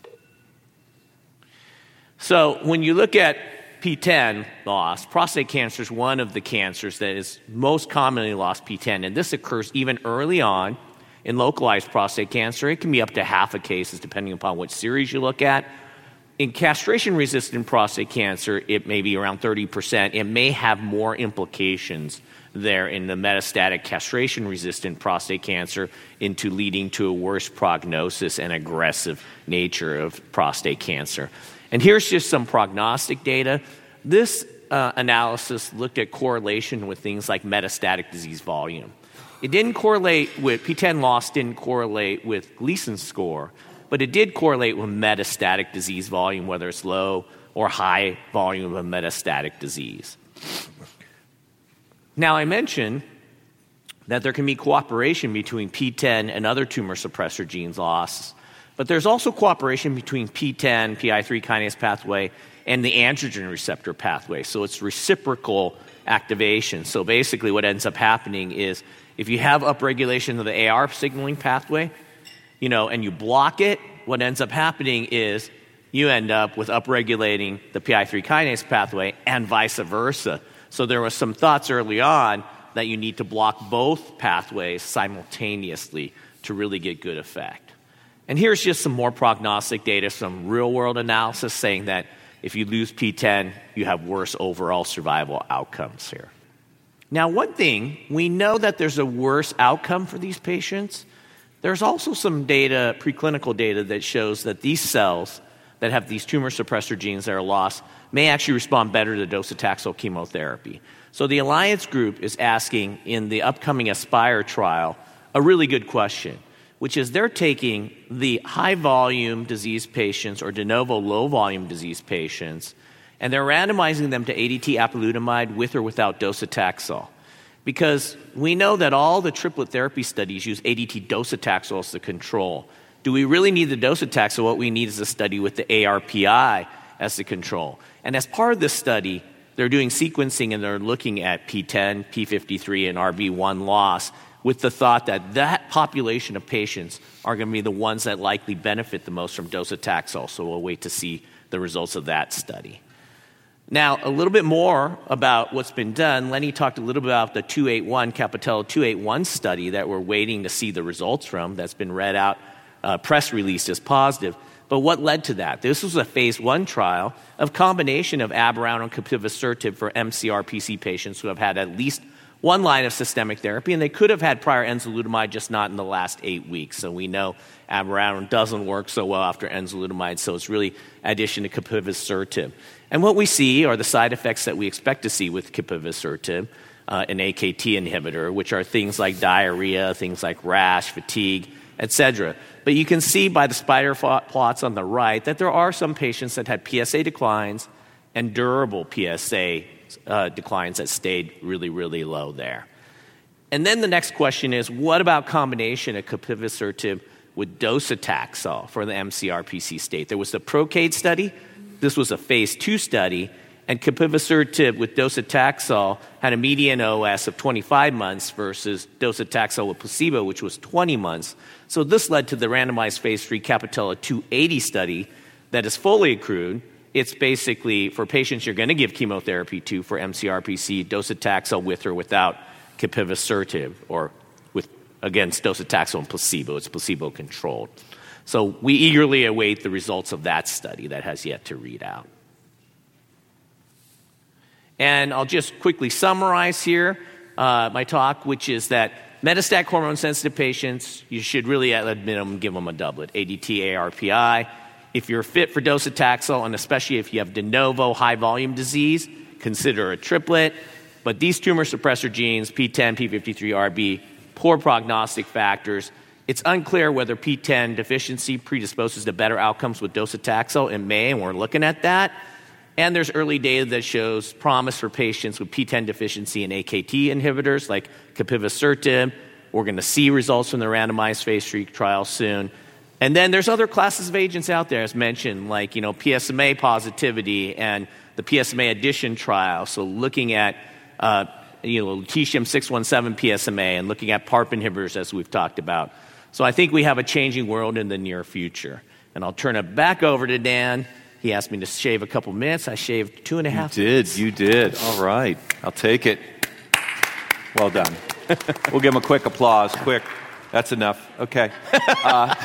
So when you look at P ten loss, prostate cancer is one of the cancers that is most commonly lost P ten, and this occurs even early on in localized prostate cancer. It can be up to half of cases depending upon which series you look at. In castration-resistant prostate cancer, it may be around thirty percent. It may have more implications there in the metastatic castration-resistant prostate cancer into leading to a worse prognosis and aggressive nature of prostate cancer. And here's just some prognostic data. This uh, analysis looked at correlation with things like metastatic disease volume. It didn't correlate with, P ten loss didn't correlate with Gleason score, but it did correlate with metastatic disease volume, whether it's low or high volume of metastatic disease. Now, I mentioned that there can be cooperation between P ten and other tumor suppressor genes loss, but there's also cooperation between P ten, P I three kinase pathway, and the androgen receptor pathway. So it's reciprocal activation. So basically what ends up happening is if you have upregulation of the A R signaling pathway, you know, and you block it, what ends up happening is you end up with upregulating the P I three kinase pathway and vice versa. So there were some thoughts early on that you need to block both pathways simultaneously to really get good effect. And here's just some more prognostic data, some real-world analysis saying that if you lose P ten, you have worse overall survival outcomes here. Now, one thing, we know that there's a worse outcome for these patients. There's also some data, preclinical data, that shows that these cells that have these tumor suppressor genes that are lost may actually respond better to docetaxel chemotherapy. So the Alliance Group is asking in the upcoming ASPIRE trial a really good question, which is they're taking the high-volume disease patients or de novo low-volume disease patients, and they're randomizing them to A D T apalutamide with or without docetaxel. Because we know that all the triplet therapy studies use A D T docetaxel as the control. Do we really need the docetaxel? What we need is a study with the A R P I as the control. And as part of this study, they're doing sequencing and they're looking at P ten, P fifty-three, and R B one loss with the thought that that population of patients are going to be the ones that likely benefit the most from docetaxel. So we'll wait to see the results of that study. Now, a little bit more about what's been done. Lenny talked a little bit about the two eighty-one, Capitello two eighty-one study that we're waiting to see the results from that's been read out, uh, press released as positive. But what led to that? This was a phase one trial of combination of abiraterone and capivasertib for M C R P C patients who have had at least one line of systemic therapy, and they could have had prior enzalutamide, just not in the last eight weeks. So we know abiraterone doesn't work so well after enzalutamide, so it's really addition to capivasertib. And what we see are the side effects that we expect to see with capivasertib, uh, an A K T inhibitor, which are things like diarrhea, things like rash, fatigue, et cetera. But you can see by the spider plots on the right that there are some patients that had P S A declines and durable P S A uh, declines that stayed really, really low there. And then the next question is, what about combination of capivasertib with docetaxel for the M C R P C state? There was the PROCADE study. This was a phase two study, and capivasertib with docetaxel had a median O S of twenty-five months versus docetaxel with placebo, which was twenty months. So this led to the randomized phase three Capitello two eighty study that is fully accrued. It's basically for patients you're going to give chemotherapy to for M C R P C, docetaxel with or without capivasertib, or with against docetaxel and placebo. It's placebo-controlled. So we eagerly await the results of that study that has yet to read out. And I'll just quickly summarize here uh, my talk, which is that metastatic hormone-sensitive patients, you should really at a minimum give them a doublet, A D T, A R P I. If you're fit for docetaxel, and especially if you have de novo high-volume disease, consider a triplet. But these tumor suppressor genes, P ten, P fifty-three, R B, poor prognostic factors. It's unclear whether P ten deficiency predisposes to better outcomes with docetaxel. It may, and we're looking at that. And there's early data that shows promise for patients with P ten deficiency and A K T inhibitors like capivasertib. We're going to see results from the randomized phase three trial soon. And then there's other classes of agents out there, as mentioned, like, you know, P S M A positivity and the P S M A addition trial. So looking at, uh, you know, lutetium six one seven P S M A and looking at PARP inhibitors, as we've talked about. So I think we have a changing world in the near future. And I'll turn it back over to Dan. He asked me to shave a couple minutes. I shaved two and a half You did. minutes. You did. All right. I'll take it. Well done. We'll give him a quick applause. Quick. That's enough. Okay. Uh,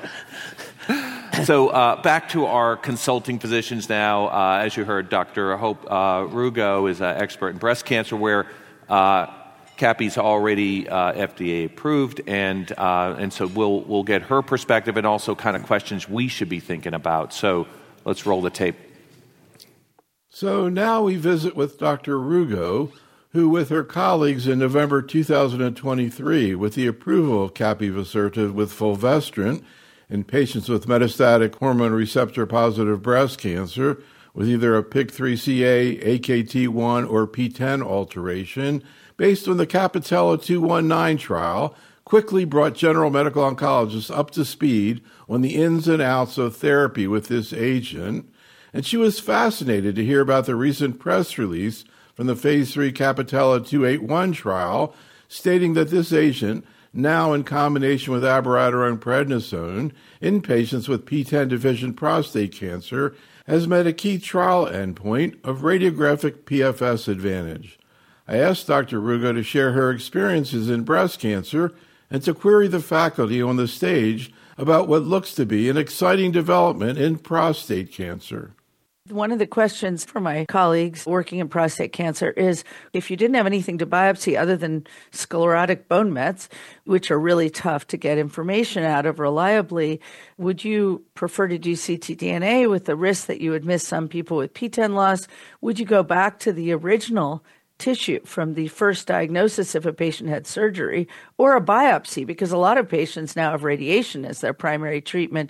so uh, back to our consulting positions now. Uh, as you heard, Doctor Hope uh, Rugo is an expert in breast cancer, where uh, Cappy's already uh, F D A approved, and uh, and so we'll we'll get her perspective and also kind of questions we should be thinking about. So let's roll the tape. So now we visit with Doctor Rugo, who with her colleagues in November two thousand twenty-three, with the approval of capivasertib with fulvestrant in patients with metastatic hormone receptor positive breast cancer with either a P I K three C A, A K T one, or P ten alteration, based on the Capitello two nineteen trial, quickly brought general medical oncologists up to speed on the ins and outs of therapy with this agent, and she was fascinated to hear about the recent press release from the phase three Capitello two eighty-one trial, stating that this agent, now in combination with abiraterone prednisone in patients with P ten deficient prostate cancer, has met a key trial endpoint of radiographic P F S advantage. I asked Doctor Rugo to share her experiences in breast cancer and to query the faculty on the stage about what looks to be an exciting development in prostate cancer. One of the questions for my colleagues working in prostate cancer is, if you didn't have anything to biopsy other than sclerotic bone mets, which are really tough to get information out of reliably, would you prefer to do C T D N A with the risk that you would miss some people with P ten loss? Would you go back to the original tissue from the first diagnosis if a patient had surgery, or a biopsy? Because a lot of patients now have radiation as their primary treatment.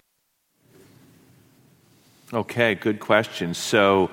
Okay, good question. So,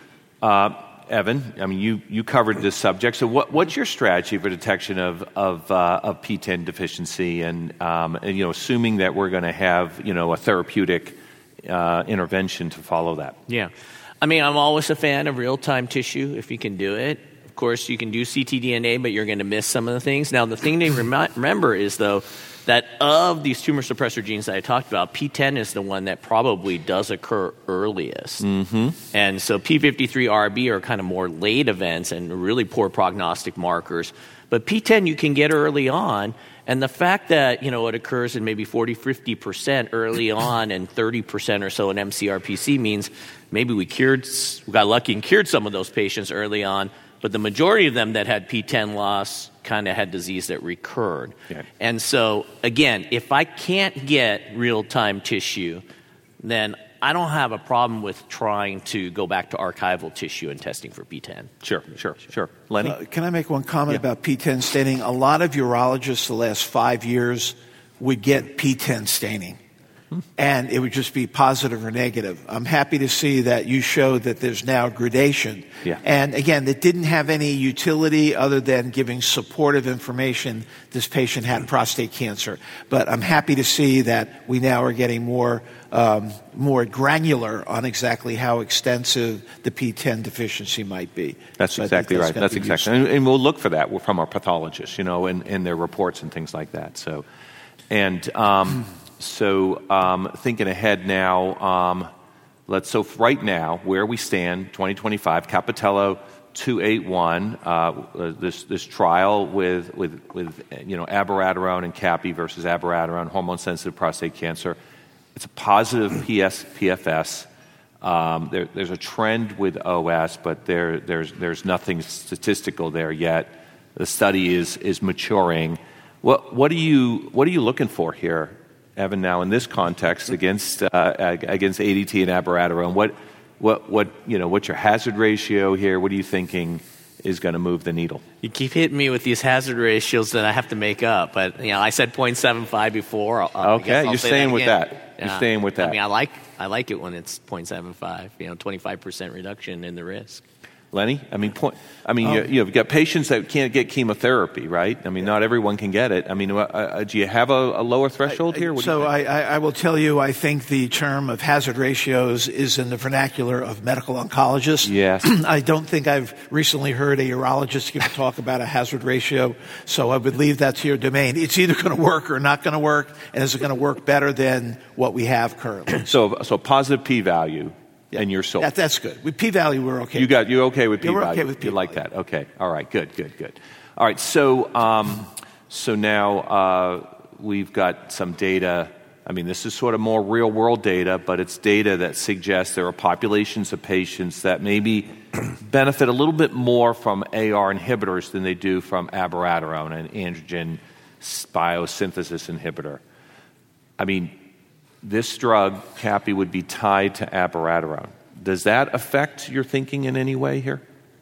uh, Evan, I mean, you, you covered this subject. So what, what's your strategy for detection of, of, uh, of P ten deficiency? And, um, and, you know, assuming that we're going to have, you know, a therapeutic uh, intervention to follow that. Yeah. I mean, I'm always a fan of real-time tissue if you can do it. Of course, you can do C T D N A, but you're going to miss some of the things. Now, the thing to remi- remember is, though, that of these tumor suppressor genes that I talked about, P ten is the one that probably does occur earliest. Mm-hmm. And so P fifty-three R B are kind of more late events and really poor prognostic markers. But P ten you can get early on, and the fact that, you know, it occurs in maybe forty, fifty percent early on and thirty percent or so in M C R P C means maybe we cured, we got lucky and cured some of those patients early on, but the majority of them that had P ten loss kind of had disease that recurred. Yeah. And so, again, if I can't get real-time tissue, then I don't have a problem with trying to go back to archival tissue and testing for P ten. Sure, sure, sure. Lenny? Uh, can I make one comment Yeah. about P ten staining? A lot of urologists the last five years would get P ten staining, hmm. and it would just be positive or negative. I'm happy to see that you showed that there's now gradation. Yeah. And again, it didn't have any utility other than giving supportive information this patient had prostate cancer. But I'm happy to see that we now are getting more um, more granular on exactly how extensive the P ten deficiency might be. That's so exactly that's right. gonna That's be exactly, and, and we'll look for that from our pathologists, you know, in, in their reports and things like that. So, and um, so um, thinking ahead now, um, let's so right now where we stand, twenty twenty-five, Capitello two eighty-one, uh, this this trial with with with you know abiraterone and capi versus abiraterone, hormone sensitive prostate cancer. It's a positive P S, P F S. Um, there, there's a trend with O S, but there, there's, there's nothing statistical there yet. The study is, is maturing. What, what, are you, what are you looking for here, Evan, now in this context against, uh, against A D T and abiraterone? What, what, what, you know, what's your hazard ratio here? What are you thinking is going to move the needle? You keep hitting me with these hazard ratios that I have to make up. But, you know, I said point seven five before. I'll, okay, I'll you're staying with that. You're yeah. staying with that. I mean, I like I like it when it's point seven five. You know, twenty-five percent reduction in the risk. Lenny, I mean, point, I mean, Um, you, you've got patients that can't get chemotherapy, right? I mean, not everyone can get it. I mean, uh, uh, do you have a, a lower threshold here? What do so you I, I, I will tell you, I think the term of hazard ratios is in the vernacular of medical oncologists. Yes. I don't think I've recently heard a urologist give a talk about a hazard ratio, so I would leave that to your domain. It's either going to work or not going to work, and is it going to work better than what we have currently? So, so positive p-value, Yeah. and you're sold. That, that's good. With p-value, we're okay. You got you okay with Yeah, p-value? we're okay with You like p-value. that? Okay. All right. Good. Good. Good. All right. So, um, so now uh, we've got some data. I mean, this is sort of more real-world data, but it's data that suggests there are populations of patients that maybe benefit a little bit more from A R inhibitors than they do from abiraterone, an androgen biosynthesis inhibitor. I mean, this drug, capi, would be tied to abiraterone. Does that affect your thinking in any way here,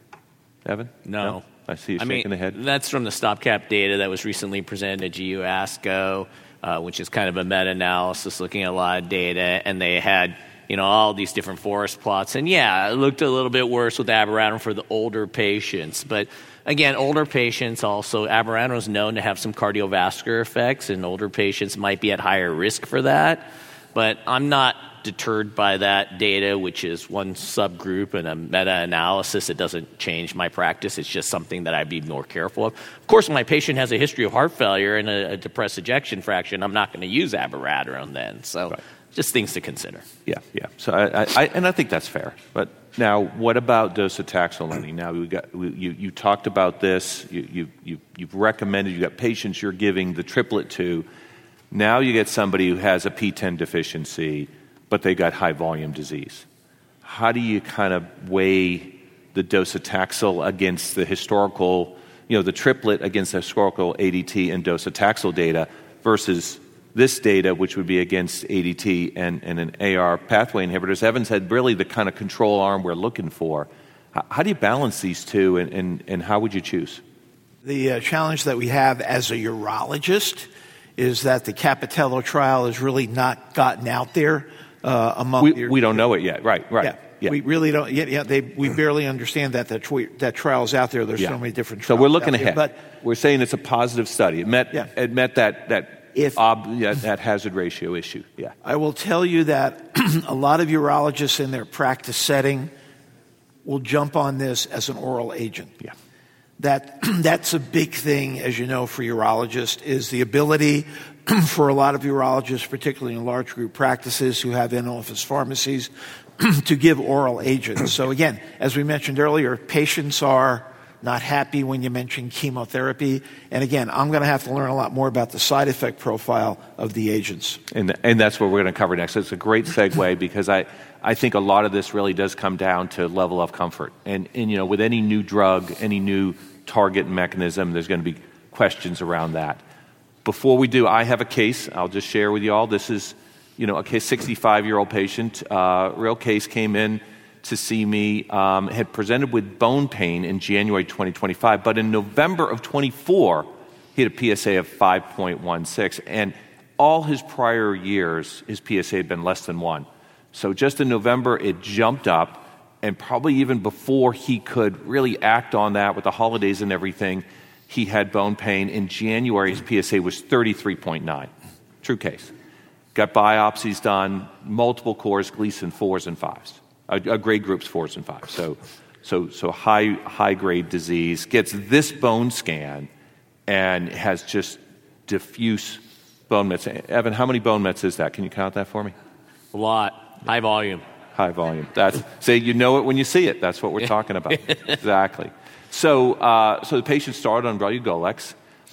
Evan? No. no? I see you I shaking mean, the head. That's from the STOPCAP data that was recently presented at G U ASCO, uh, which is kind of a meta-analysis looking at a lot of data, and they had, you know, all these different forest plots. And yeah, it looked a little bit worse with abiraterone for the older patients. But again, older patients also, abiraterone is known to have some cardiovascular effects, and older patients might be at higher risk for that. But I'm not deterred by that data, which is one subgroup and a meta-analysis. It doesn't change my practice. It's just something that I'd be more careful of. Of course, when my patient has a history of heart failure and a, a depressed ejection fraction, I'm not going to use abiraterone then. So right. Just things to consider. Yeah, yeah. So I, I, I, and I think that's fair. But now, what about docetaxel, Lenny? Now, we got we, you. You talked about this. You, you, you, you've recommended. You got patients you're giving the triplet to. Now you get somebody who has a P ten deficiency, but they got high volume disease. How do you kind of weigh the docetaxel against the historical, you know, the triplet against the historical A D T and docetaxel data versus this data, which would be against A D T and, and an A R pathway inhibitors? Evan said really the kind of control arm we're looking for. How, how do you balance these two, and, and, and how would you choose? The uh, challenge that we have as a urologist is that the Capitello trial has really not gotten out there uh, among we, the, we don't know it yet. Right, right. Yeah. Yeah. We really don't. Yeah, yeah. They, we barely understand that that, tw- that trial's out there. There's yeah. so many different trials. So we're looking out ahead. There, but we're saying it's a positive study. It met. Yeah. It met that that if, ob, yeah, that hazard ratio issue. Yeah. I will tell you that a lot of urologists in their practice setting will jump on this as an oral agent. Yeah. That that's a big thing, as you know, for urologists, is the ability for a lot of urologists, particularly in large group practices who have in-office pharmacies, to give oral agents. So again, as we mentioned earlier, patients are not happy when you mention chemotherapy. And again, I'm going to have to learn a lot more about the side effect profile of the agents. And and that's what we're going to cover next. It's a great segue because I, I think a lot of this really does come down to level of comfort. And, and you know, with any new drug, any new target mechanism, there's going to be questions around that. Before we do, I have a case I'll just share with you all. This is, you know, a case, sixty-five-year-old patient, uh, real case, came in to see me, um, had presented with bone pain in January twenty twenty-five, but in November of twenty-four, he had a P S A of five point one six, and all his prior years, his P S A had been less than one. So just in November, it jumped up, and probably even before he could really act on that with the holidays and everything, he had bone pain. In January, his P S A was thirty-three point nine. True case. Got biopsies done, multiple cores, Gleason fours and fives. A, a grade groups fours and fives. So, so, so high, high grade disease. Gets this bone scan and has just diffuse bone mets. Evan, how many bone mets is that? Can you count that for me? A lot. High volume. High volume. That's say you know it when you see it. That's what we're talking about. Exactly. So, uh, so the patient started on Relugolix,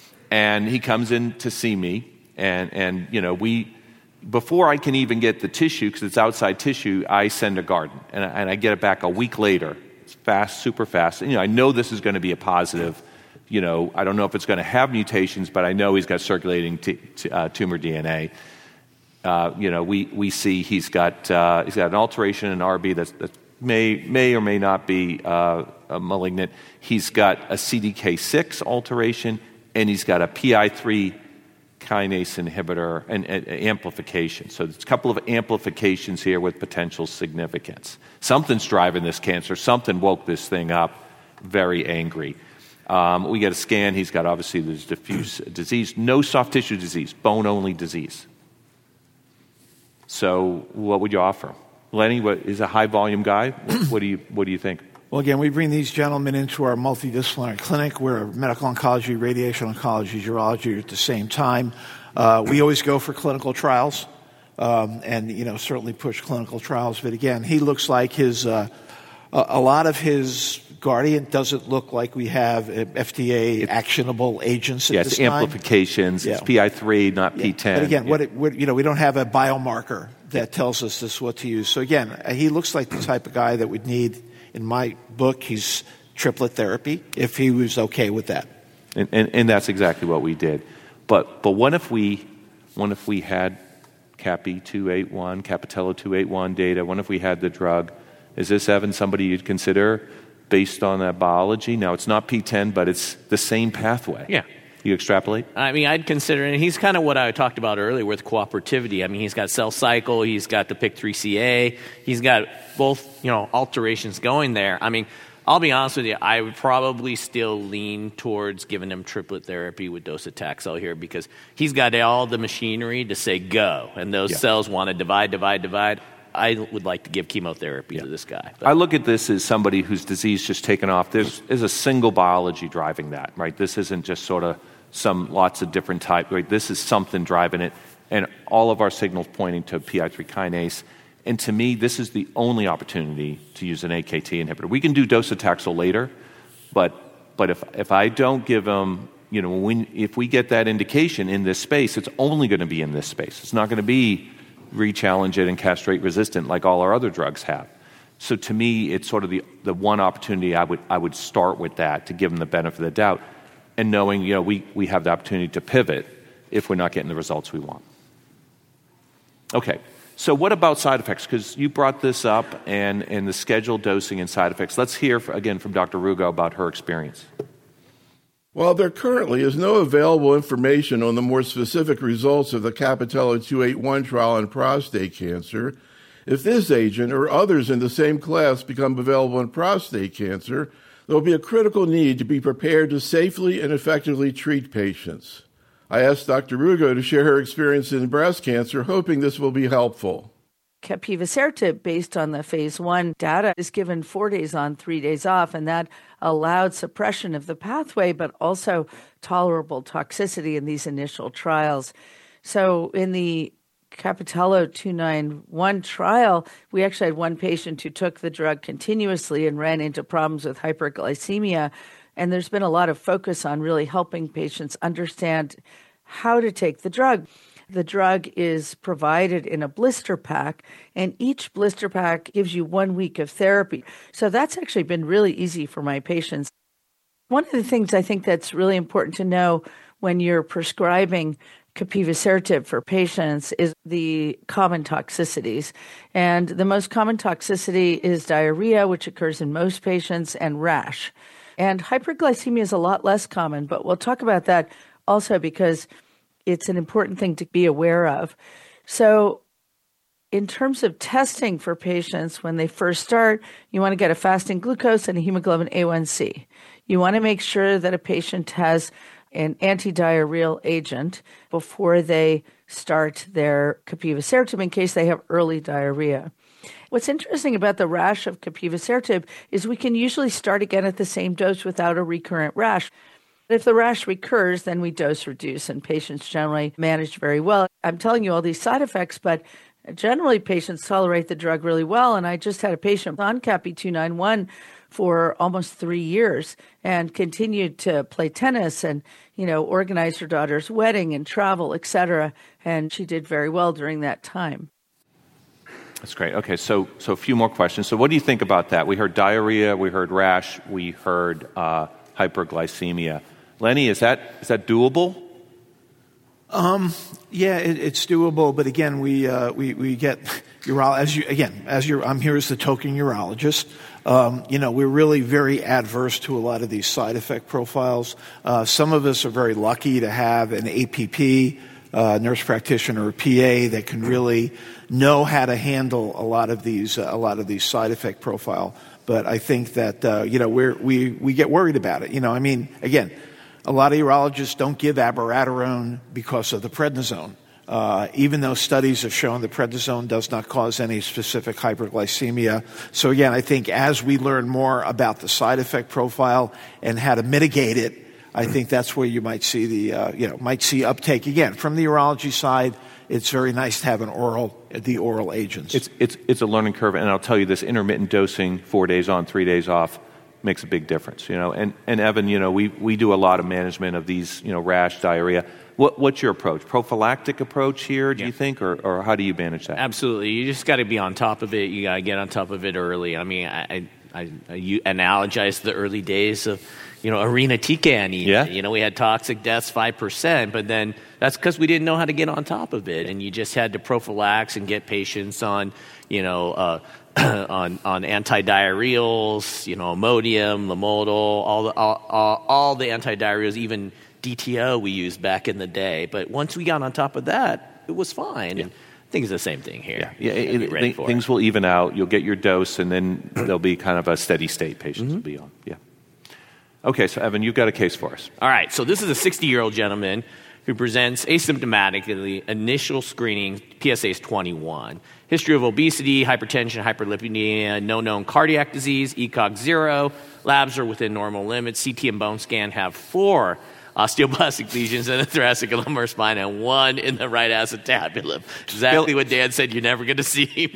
and he comes in to see me, and and you know we. Before I can even get the tissue, because it's outside tissue, I send a garden, and I, and I get it back a week later. It's fast, super fast. And, you know, I know this is going to be a positive. You know, I don't know if it's going to have mutations, but I know he's got circulating t- t- uh, tumor D N A. Uh, you know, we, we see he's got uh, he's got an alteration in R B that's, that may may or may not be uh, a malignant. He's got a C D K six alteration, and he's got a P I three kinase inhibitor and, and, and amplification. So there's a couple of amplifications here with potential significance. Something's driving this cancer. Something woke this thing up. Very angry. Um, we get a scan. He's got obviously this diffuse disease. No soft tissue disease. Bone-only disease. So what would you offer? Lenny, what, is a high-volume guy? What, what do you What do you think? Well, again, we bring these gentlemen into our multidisciplinary clinic. We're medical oncology, radiation oncology, urology at the same time. Uh, we always go for clinical trials um, and, you know, certainly push clinical trials. But again, he looks like his, uh, a, a lot of his Guardian doesn't look like we have F D A actionable agents at yeah, this it's time. amplifications. Yeah. It's P I three, not yeah. P ten. But again, yeah. what, it, what you know, we don't have a biomarker that tells us this what to use. So again, he looks like the type of guy that would need. In my book, he's triplet therapy, if he was okay with that. And, and, and that's exactly what we did. But but what if we what if we had CAPI two eighty-one, Capitello two eighty-one data, what if we had the drug, Is this, Evan, somebody you'd consider based on that biology? Now, it's not P ten, but it's the same pathway. Yeah. You extrapolate? I mean, I'd consider, and he's kind of what I talked about earlier with cooperativity. I mean, he's got cell cycle, he's got the P I K three C A, he's got both, you know, alterations going there. I mean, I'll be honest with you, I would probably still lean towards giving him triplet therapy with docetaxel here because he's got all the machinery to say go, and those yeah. cells want to divide, divide, divide. I would like to give chemotherapy yeah. to this guy. But. I look at this as somebody whose disease just taken off. There's is a single biology driving that, right? This isn't just sort of some lots of different type, right? This is something driving it, and all of our signals pointing to P I three kinase. And to me, this is the only opportunity to use an A K T inhibitor. We can do docetaxel later, but but if if I don't give them, you know, when if we get that indication in this space, it's only going to be in this space. It's not going to be re-challenge it and castrate resistant like all our other drugs have. So to me, it's sort of the the one opportunity I would I would start with that to give them the benefit of the doubt, and knowing, you know, we we have the opportunity to pivot if we're not getting the results we want. Okay. So what about side effects? Because you brought this up and, and the scheduled dosing and side effects. Let's hear, again, from Doctor Rugo about her experience. While there currently is no available information on the more specific results of the Capitello two eighty-one trial in prostate cancer, if this agent or others in the same class become available in prostate cancer, there will be a critical need to be prepared to safely and effectively treat patients. I asked Doctor Rugo to share her experience in breast cancer, hoping this will be helpful. Capivasertib, based on the phase one data, is given four days on, three days off, and that allowed suppression of the pathway, but also tolerable toxicity in these initial trials. So in the Capitello two ninety-one trial, we actually had one patient who took the drug continuously and ran into problems with hyperglycemia. And there's been a lot of focus on really helping patients understand how to take the drug. The drug is provided in a blister pack, and each blister pack gives you one week of therapy. So that's actually been really easy for my patients. One of the things I think that's really important to know when you're prescribing capivasertib for patients is the common toxicities. And the most common toxicity is diarrhea, which occurs in most patients, and rash. And hyperglycemia is a lot less common, but we'll talk about that also because it's an important thing to be aware of. So in terms of testing for patients, when they first start, you want to get a fasting glucose and a hemoglobin A one C. You want to make sure that a patient has an antidiarrheal agent before they start their capivasertib in case they have early diarrhea. What's interesting about the rash of capivasertib is we can usually start again at the same dose without a recurrent rash. If the rash recurs, then we dose reduce, and patients generally manage very well. I'm telling you all these side effects, but generally patients tolerate the drug really well, and I just had a patient on Capi two ninety-one for almost three years and continued to play tennis and, you know, organize her daughter's wedding and travel, et cetera, and she did very well during that time. That's great. Okay, so so a few more questions. So what do you think about that? We heard diarrhea, we heard rash, we heard uh, hyperglycemia. Lenny, is that is that doable? Um, yeah, it, it's doable, but again, we uh, we we get urolo- as you again as you I'm here as the token urologist. Um, you know, we're really very adverse to a lot of these side effect profiles. Uh, some of us are very lucky to have an A P P. Uh, nurse practitioner or P A that can really know how to handle a lot of these uh, a lot of these side effect profile. But I think that uh, you know we're, we we get worried about it. You know, I mean, again, a lot of urologists don't give abiraterone because of the prednisone, uh, even though studies have shown that prednisone does not cause any specific hyperglycemia. So again, I think as we learn more about the side effect profile and how to mitigate it, I think that's where you might see the, uh, you know, might see uptake. Again, from the urology side, it's very nice to have an oral, the oral agents. It's, it's, it's a learning curve, and I'll tell you this, intermittent dosing, four days on, three days off, makes a big difference, you know. And, and Evan, you know, we, we do a lot of management of these, you know, rash, diarrhea. What, what's your approach? Prophylactic approach here, do yeah. you think, or, or how do you manage that? Absolutely. You just got to be on top of it. You got to get on top of it early. I mean, I, I, I you analogize the early days of, you know, irinotecan even. Yeah. You know, we had toxic deaths five percent, but then that's because we didn't know how to get on top of it. And you just had to prophylax and get patients on, you know, uh, on on antidiarrheals, you know, Imodium, Lamodal, all the all, all, all the antidiarrheals, even D T O we used back in the day. But once we got on top of that, it was fine. Yeah. And I think it's the same thing here. Yeah, yeah it, it, th- things it. will even out. You'll get your dose, and then there'll be kind of a steady state patients mm-hmm. will be on. Yeah. Okay, so Evan, you've got a case for us. All right, so this is a sixty-year-old gentleman who presents asymptomatic in the initial screening. P S A is twenty-one. History of obesity, hypertension, hyperlipidemia, no known cardiac disease, E C O G zero. Labs are within normal limits. C T and bone scan have four osteoblastic lesions in the thoracic and lumbar spine and one in the right acetabulum. Exactly Bill, what Dan said you're never going to see.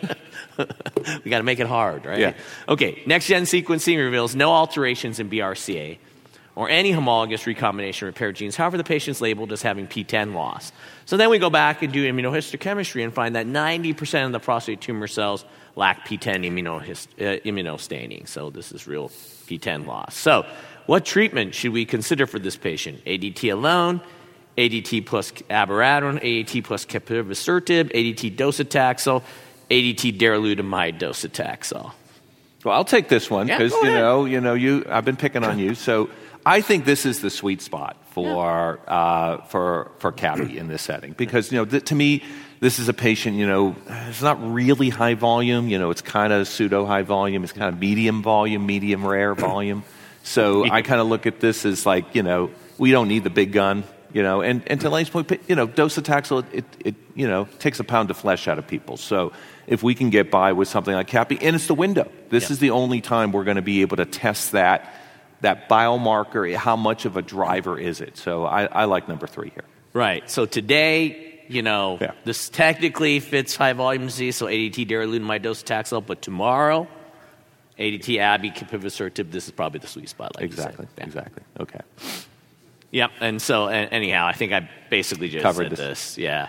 We got to make it hard, right? Yeah. Okay, next-gen sequencing reveals no alterations in B R C A or any homologous recombination repair genes. However, the patient's labeled as having P ten loss. So then we go back and do immunohistochemistry and find that ninety percent of the prostate tumor cells lack P ten immunohist- uh, immunostaining. So this is real P ten loss. So what treatment should we consider for this patient? A D T alone, A D T plus abiraterone, A D T plus capivasertib, A D T docetaxel, A D T darolutamide docetaxel. Well, I'll take this one because yeah, you know, you know, you. I've been picking on you, so I think this is the sweet spot for yeah. uh, for for Cappy in this setting because you know, th- to me, this is a patient. You know, it's not really high volume. You know, it's kind of pseudo high volume. It's kind of medium volume, medium rare volume. So I kind of look at this as like, you know, we don't need the big gun. You know, and, and to Lane's point, you know, docetaxel, it, it, you know, takes a pound of flesh out of people. So if we can get by with something like Cappy, and it's the window. This yeah. is the only time we're going to be able to test that that biomarker. How much of a driver is it? So I, I like number three here. Right. So today, you know, yeah. this technically fits high volume disease, so A D T darolutamide docetaxel, but tomorrow, A D T Abi capivasertib, this is probably the sweet spot. Like exactly. Yeah. Exactly. Okay. Yep, and so and anyhow, I think I basically just covered said this. this. Yeah.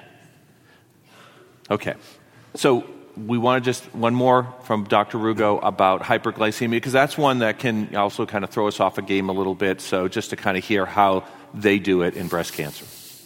Okay. So we want to just one more from Doctor Rugo about hyperglycemia because that's one that can also kind of throw us off a game a little bit. So just to kind of hear how they do it in breast cancer.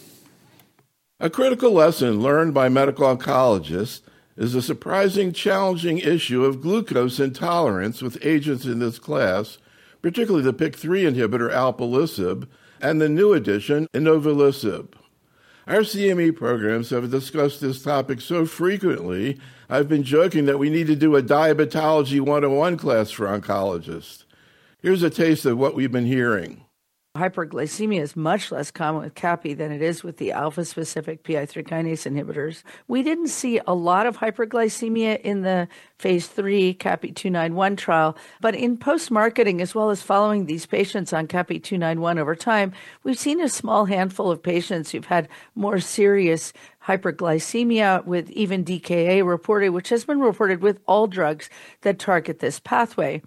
A critical lesson learned by medical oncologists is the surprising, challenging issue of glucose intolerance with agents in this class, particularly the P I C three inhibitor alpelisib, and the new addition, inavolisib. Our C M E programs have discussed this topic so frequently, I've been joking that we need to do a Diabetology one oh one class for oncologists. Here's a taste of what we've been hearing. Hyperglycemia is much less common with Cappy than it is with the alpha-specific P I three kinase inhibitors. We didn't see a lot of hyperglycemia in the phase three Cappy two ninety-one trial, but in post-marketing as well as following these patients on Cappy two ninety-one over time, we've seen a small handful of patients who've had more serious hyperglycemia with even D K A reported, which has been reported with all drugs that target this pathway.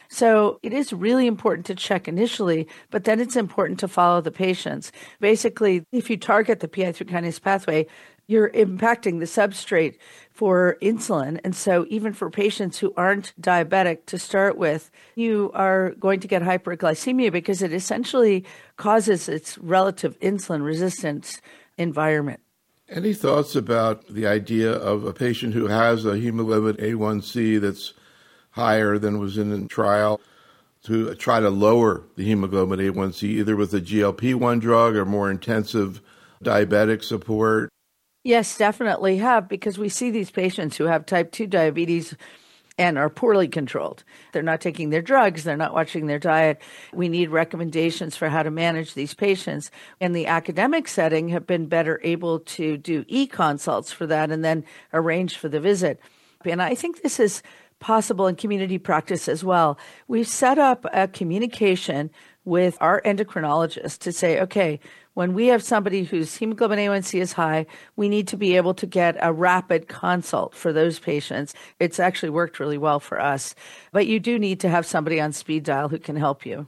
So it is really important to check initially, but then it's important to follow the patients. Basically, if you target the P I three kinase pathway, you're impacting the substrate for insulin. And so even for patients who aren't diabetic to start with, you are going to get hyperglycemia because it essentially causes its relative insulin resistance environment. Any thoughts about the idea of a patient who has a hemoglobin A one C that's higher than was in the trial to try to lower the hemoglobin A one C, either with a G L P one drug or more intensive diabetic support? Yes, definitely have, because we see these patients who have type two diabetes and are poorly controlled. They're not taking their drugs. They're not watching their diet. We need recommendations for how to manage these patients. In the academic setting, have been better able to do e-consults for that and then arrange for the visit. And I think this is possible in community practice as well. We've set up a communication with our endocrinologist to say, okay, when we have somebody whose hemoglobin A one C is high, we need to be able to get a rapid consult for those patients. It's actually worked really well for us. But you do need to have somebody on speed dial who can help you.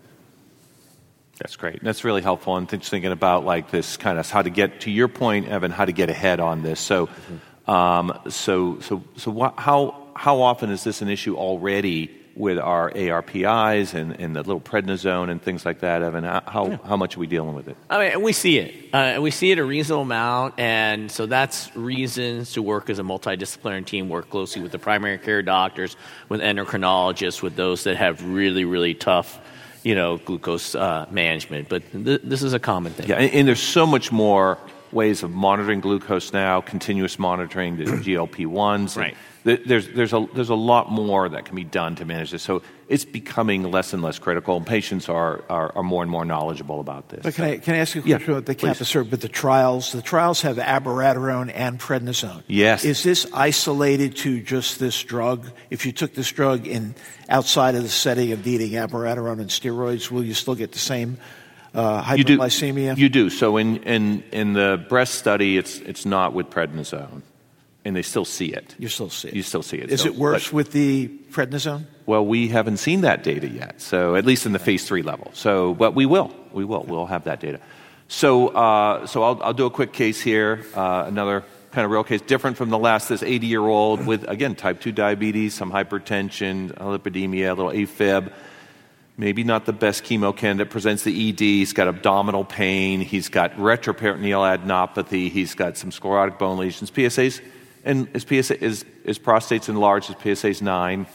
That's great. That's really helpful. And just thinking about like this kind of how to get, to your point, Evan, how to get ahead on this. So, mm-hmm. um, so, so, so what, how, how often is this an issue already with our A R P Is and, and the little prednisone and things like that, Evan? How, yeah. how much are we dealing with it? I mean, we see it. Uh, we see it a reasonable amount, and so that's reasons to work as a multidisciplinary team, work closely with the primary care doctors, with endocrinologists, with those that have really, really tough, you know, glucose uh, management. But th- this is a common thing. Yeah, and, and there's so much more ways of monitoring glucose now, continuous monitoring, the G L P ones. Right. There's there's a there's a lot more that can be done to manage this. So it's becoming less and less critical, and patients are are, are more and more knowledgeable about this. But can I can I ask you a Yeah, question about the please. Kappa-Cert, but the trials the trials have abiraterone and prednisone. Yes. Is this isolated to just this drug? If you took this drug in outside of the setting of needing abiraterone and steroids, will you still get the same uh, hyperglycemia? You do. You do. So in, in in the breast study, it's it's not with prednisone. And they still see it. You still see it. You still see it. Is so, it worse but, with the prednisone? Well, we haven't seen that data yet. So at least in the phase three level. So, but we will. We will. We'll have that data. So, uh, so I'll, I'll do a quick case here. Uh, another kind of real case, different from the last. This eighty-year-old with again type two diabetes, some hypertension, lipidemia, a little AFib. Maybe not the best chemo candidate. Presents the E D. He's got abdominal pain. He's got retroperitoneal adenopathy. He's got some sclerotic bone lesions. P S As. And his P S A is his prostate's enlarged, his P S A is nine,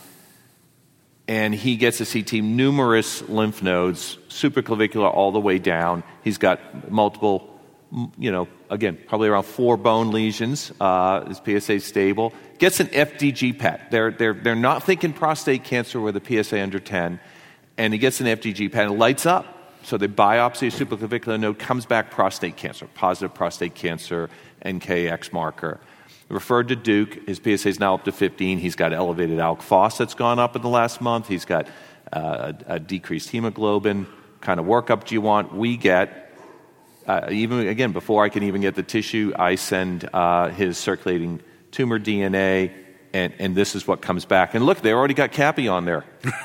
and he gets a C T, numerous lymph nodes, supraclavicular all the way down. He's got multiple, you know, again, probably around four bone lesions. Uh, his P S A is stable. Gets an F D G P E T. They're they're they're not thinking prostate cancer with a P S A under ten, and he gets an F D G P E T and it lights up. So they biopsy a supraclavicular node, comes back prostate cancer, positive prostate cancer, N K X marker. Referred to Duke. His P S A is now up to fifteen. He's got elevated alk phos that's gone up in the last month. He's got uh, a, a decreased hemoglobin. Kind of workup do you want? We get, uh, even again, before I can even get the tissue, I send uh, his circulating tumor D N A, and, and this is what comes back. And look, they already got Cappy on there.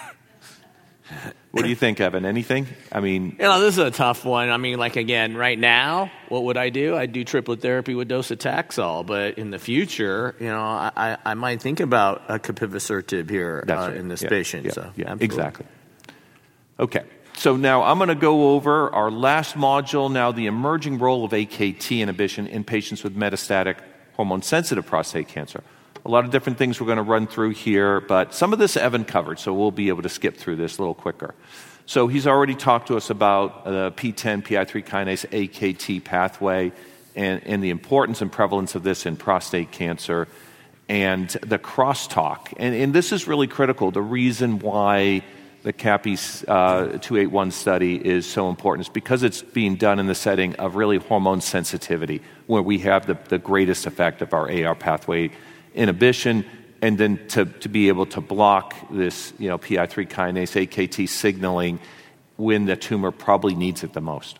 What do you think, Evan? Anything? I mean... You know, this is a tough one. I mean, like, again, right now, what would I do? I'd do triplet therapy with docetaxel. But in the future, you know, I, I might think about a capivasertib here uh, right. in this yeah. patient. Yeah. So, yeah. Exactly. Okay. So now I'm going to go over our last module, now the emerging role of A K T inhibition in patients with metastatic hormone-sensitive prostate cancer. A lot of different things we're going to run through here, but some of this Evan covered, so we'll be able to skip through this a little quicker. So he's already talked to us about the uh, P ten, P I three kinase, A K T pathway, and, and the importance and prevalence of this in prostate cancer, and the crosstalk. And, and this is really critical. The reason why the CAPI uh, two eighty-one study is so important is because it's being done in the setting of really hormone sensitivity, where we have the, the greatest effect of our A R pathway inhibition, and then to, to be able to block this, you know, P I three kinase, A K T signaling when the tumor probably needs it the most.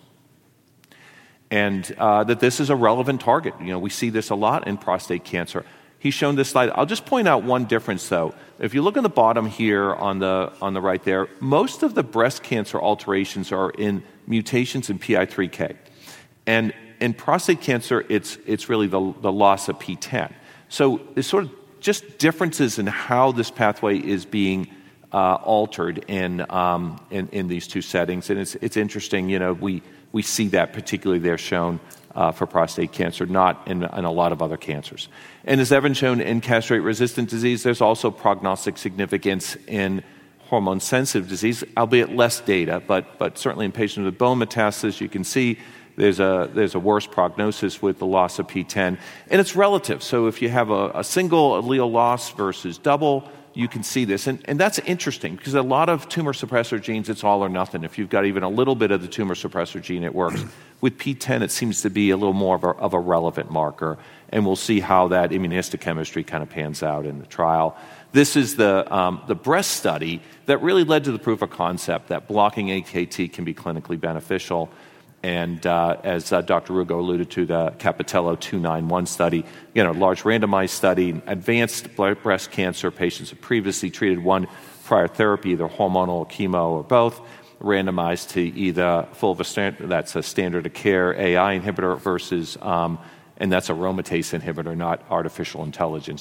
And uh, that this is a relevant target. You know, we see this a lot in prostate cancer. He's shown this slide. I'll just point out one difference, though. If you look on the bottom here on the on the right there, most of the breast cancer alterations are in mutations in P I three K. And in prostate cancer, it's it's really the, the loss of P ten. So it's sort of just differences in how this pathway is being uh, altered in, um, in in these two settings, and it's it's interesting. You know, we we see that particularly there shown uh, for prostate cancer, not in, in a lot of other cancers. And as Evan shown in castrate-resistant disease, there's also prognostic significance in hormone-sensitive disease, albeit less data, but but certainly in patients with bone metastasis, you can see. There's a there's a worse prognosis with the loss of P ten, and it's relative. So if you have a, a single allele loss versus double, you can see this, and and that's interesting because a lot of tumor suppressor genes, it's all or nothing. If you've got even a little bit of the tumor suppressor gene, it works. With P ten, it seems to be a little more of a, of a relevant marker, and we'll see how that immunohistochemistry kind of pans out in the trial. This is the um, the breast study that really led to the proof of concept that blocking A K T can be clinically beneficial. And uh, as uh, Doctor Rugo alluded to, the Capitello two ninety-one study, you know, a large randomized study, advanced breast cancer patients have previously treated one prior therapy, either hormonal or chemo or both, randomized to either fulvestrant, that's a standard of care A I inhibitor versus, um, and that's aromatase inhibitor, not artificial intelligence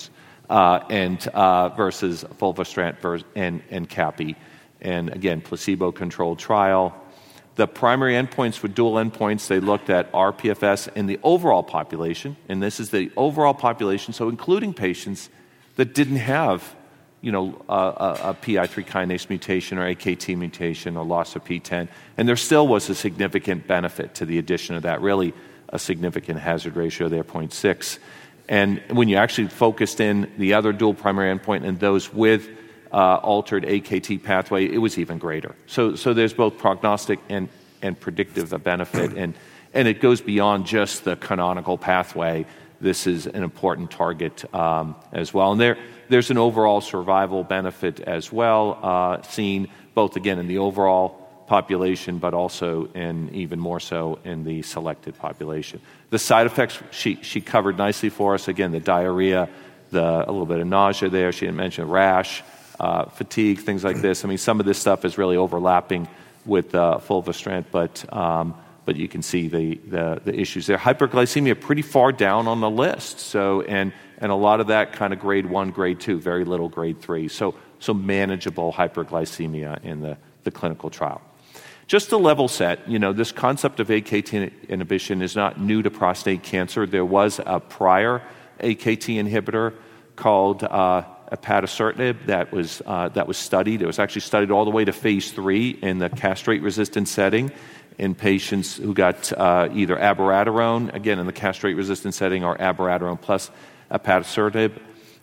uh, and uh, versus fulvestrant vers- and, and capi. And again, placebo-controlled trial. The primary endpoints were dual endpoints. They looked at R P F S in the overall population, and this is the overall population, so including patients that didn't have, you know, a, a, a P I three kinase mutation or A K T mutation or loss of P ten, and there still was a significant benefit to the addition of that, really a significant hazard ratio there, zero point six. And when you actually focused in the other dual primary endpoint and those with uh, altered A K T pathway, it was even greater. So, so there's both prognostic and, and predictive of benefit, and, and it goes beyond just the canonical pathway. This is an important target um, as well. And there, there's an overall survival benefit as well, uh, seen both, again, in the overall population, but also in even more so in the selected population. The side effects she, she covered nicely for us. Again, the diarrhea, the, a little bit of nausea there. She didn't mention rash, uh, fatigue, things like this. I mean, some of this stuff is really overlapping with uh, fulvestrant, but um, but you can see the, the, the issues there. Hyperglycemia pretty far down on the list. So and and a lot of that kind of grade one, grade two, very little grade three. So so manageable hyperglycemia in the, the clinical trial. Just to level set, you know, this concept of A K T inhibition is not new to prostate cancer. There was a prior A K T inhibitor called uh, ipatasertib that was uh, that was studied. It was actually studied all the way to phase three in the castrate-resistant setting in patients who got uh, either abiraterone, again in the castrate-resistant setting, or abiraterone plus ipatasertib.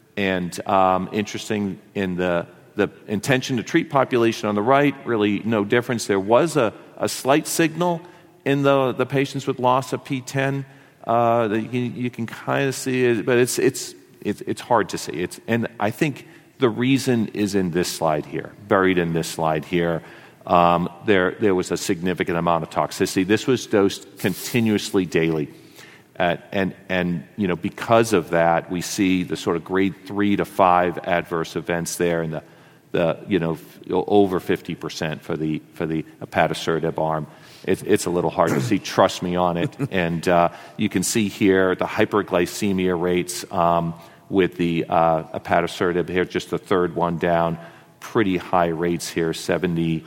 And um, interesting in the the intention to treat population on the right, really no difference. There was a, a slight signal in the, the patients with loss of P ten uh, that you can, you can kind of see it, but it's it's it's it's hard to see. It's and I think the reason is in this slide here, buried in this slide here. Um, there there was a significant amount of toxicity. This was dosed continuously daily. Uh, and, and, you know, because of that, we see the sort of grade three to five adverse events there in the, the you know, f- over fifty percent for the, for the ipatasertib arm. It, it's a little hard to see, trust me on it. And uh, you can see here the hyperglycemia rates um, with the uh, ipatasertib here, just the third one down, pretty high rates here, seventy,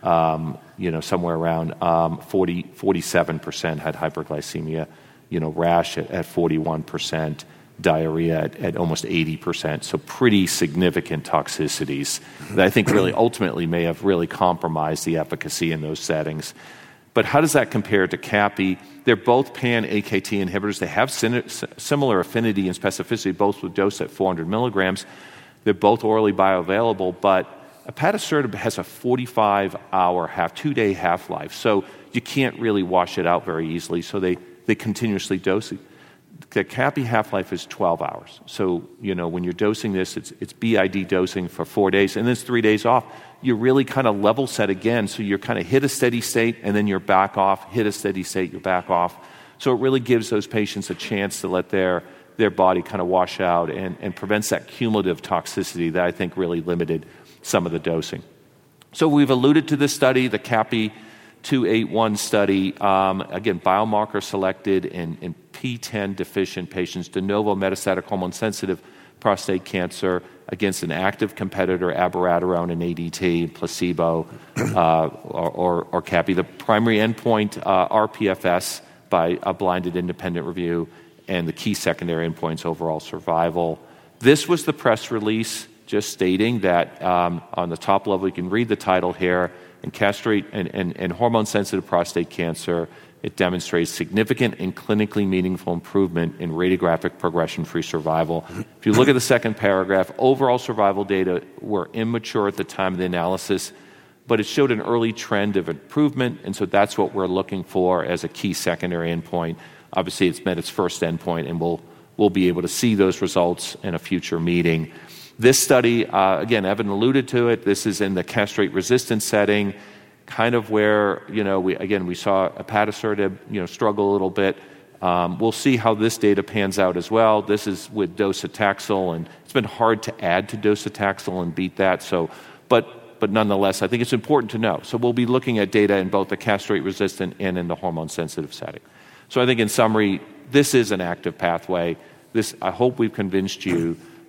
um, you know, somewhere around um, forty, forty-seven percent had hyperglycemia. You know, rash at, at forty-one percent, diarrhea at, at almost eighty percent. So pretty significant toxicities that I think really ultimately may have really compromised the efficacy in those settings. But how does that compare to capi? They're both pan-A K T inhibitors. They have sin- similar affinity and specificity, both with dose at four hundred milligrams. They're both orally bioavailable, but ipatasertib has a forty-five hour, half, two-day half-life. So you can't really wash it out very easily. So they They continuously dose it. The capi half-life is twelve hours. So, you know, when you're dosing this, it's it's B I D dosing for four days, and then it's three days off. You really kind of level set again, so you're kind of hit a steady state, and then you're back off, hit a steady state, you're back off. So it really gives those patients a chance to let their their body kind of wash out and, and prevents that cumulative toxicity that I think really limited some of the dosing. So we've alluded to this study, the capi two eighty-one study, um, again, biomarker selected in, in P ten deficient patients, de novo metastatic hormone-sensitive prostate cancer against an active competitor, abiraterone and A D T, placebo, uh, or, or, or capi. The primary endpoint, uh, R P F S by a blinded independent review, and the key secondary endpoints, overall survival. This was the press release just stating that um, on the top level, you can read the title here, in castrate and, and, and hormone-sensitive prostate cancer, it demonstrates significant and clinically meaningful improvement in radiographic progression-free survival. If you look at the second paragraph, overall survival data were immature at the time of the analysis, but it showed an early trend of improvement, and so that's what we're looking for as a key secondary endpoint. Obviously, it's met its first endpoint, and we'll, we'll be able to see those results in a future meeting. This study, uh, again, Evan alluded to it. This is in the castrate-resistant setting, kind of where, you know, we again, we saw ipatasertib, you know, struggle a little bit. Um, we'll see how this data pans out as well. This is with docetaxel, and it's been hard to add to docetaxel and beat that. So, but but nonetheless, I think it's important to know. So we'll be looking at data in both the castrate-resistant and in the hormone-sensitive setting. So I think in summary, this is an active pathway. This, I hope we've convinced you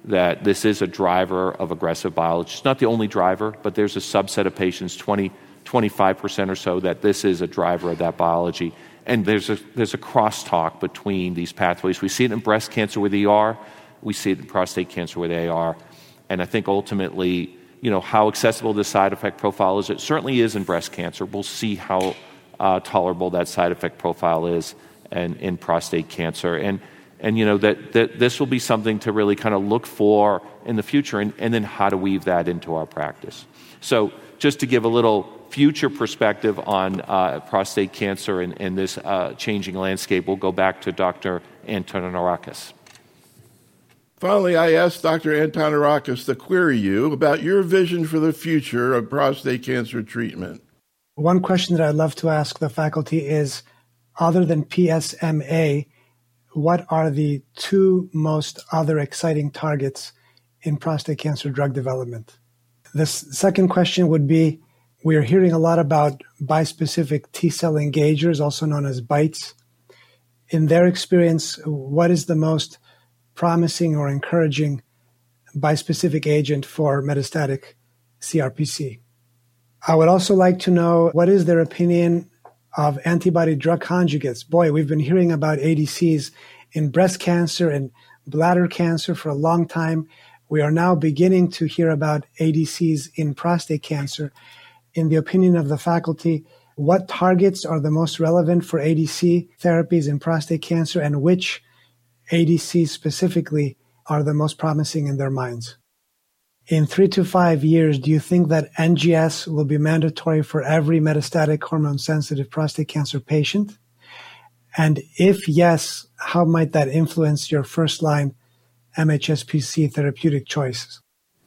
that this is a driver of aggressive biology. It's not the only driver, but there's a subset of patients, twenty, twenty-five percent or so, that this is a driver of that biology. And there's a, there's a crosstalk between these pathways. We see it in breast cancer with E R. We see it in prostate cancer with A R. And I think ultimately, you know, how accessible the side effect profile is, it certainly is in breast cancer. We'll see how uh, tolerable that side effect profile is in, in prostate cancer. And, and you know, that, that this will be something to really kind of look for in the future, and, and then how to weave that into our practice. So just to give a little future perspective on uh, prostate cancer and, and this uh, changing landscape, we'll go back to Doctor Antonarakis. Finally, I asked Doctor Antonarakis to query you about your vision for the future of prostate cancer treatment. One question that I'd love to ask the faculty is, other than P S M A, what are the two most other exciting targets in prostate cancer drug development? The second question would be, we're hearing a lot about bispecific T-cell engagers, also known as BiTEs. In their experience, what is the most promising or encouraging bispecific agent for metastatic C R P C? I would also like to know, what is their opinion of antibody drug conjugates? Boy, we've been hearing about A D Cs in breast cancer and bladder cancer for a long time. We are now beginning to hear about A D Cs in prostate cancer. In the opinion of the faculty, what targets are the most relevant for A D C therapies in prostate cancer, and which A D Cs specifically are the most promising in their minds? In three to five years, do you think that N G S will be mandatory for every metastatic hormone-sensitive prostate cancer patient? And if yes, how might that influence your first-line M H S P C therapeutic choices?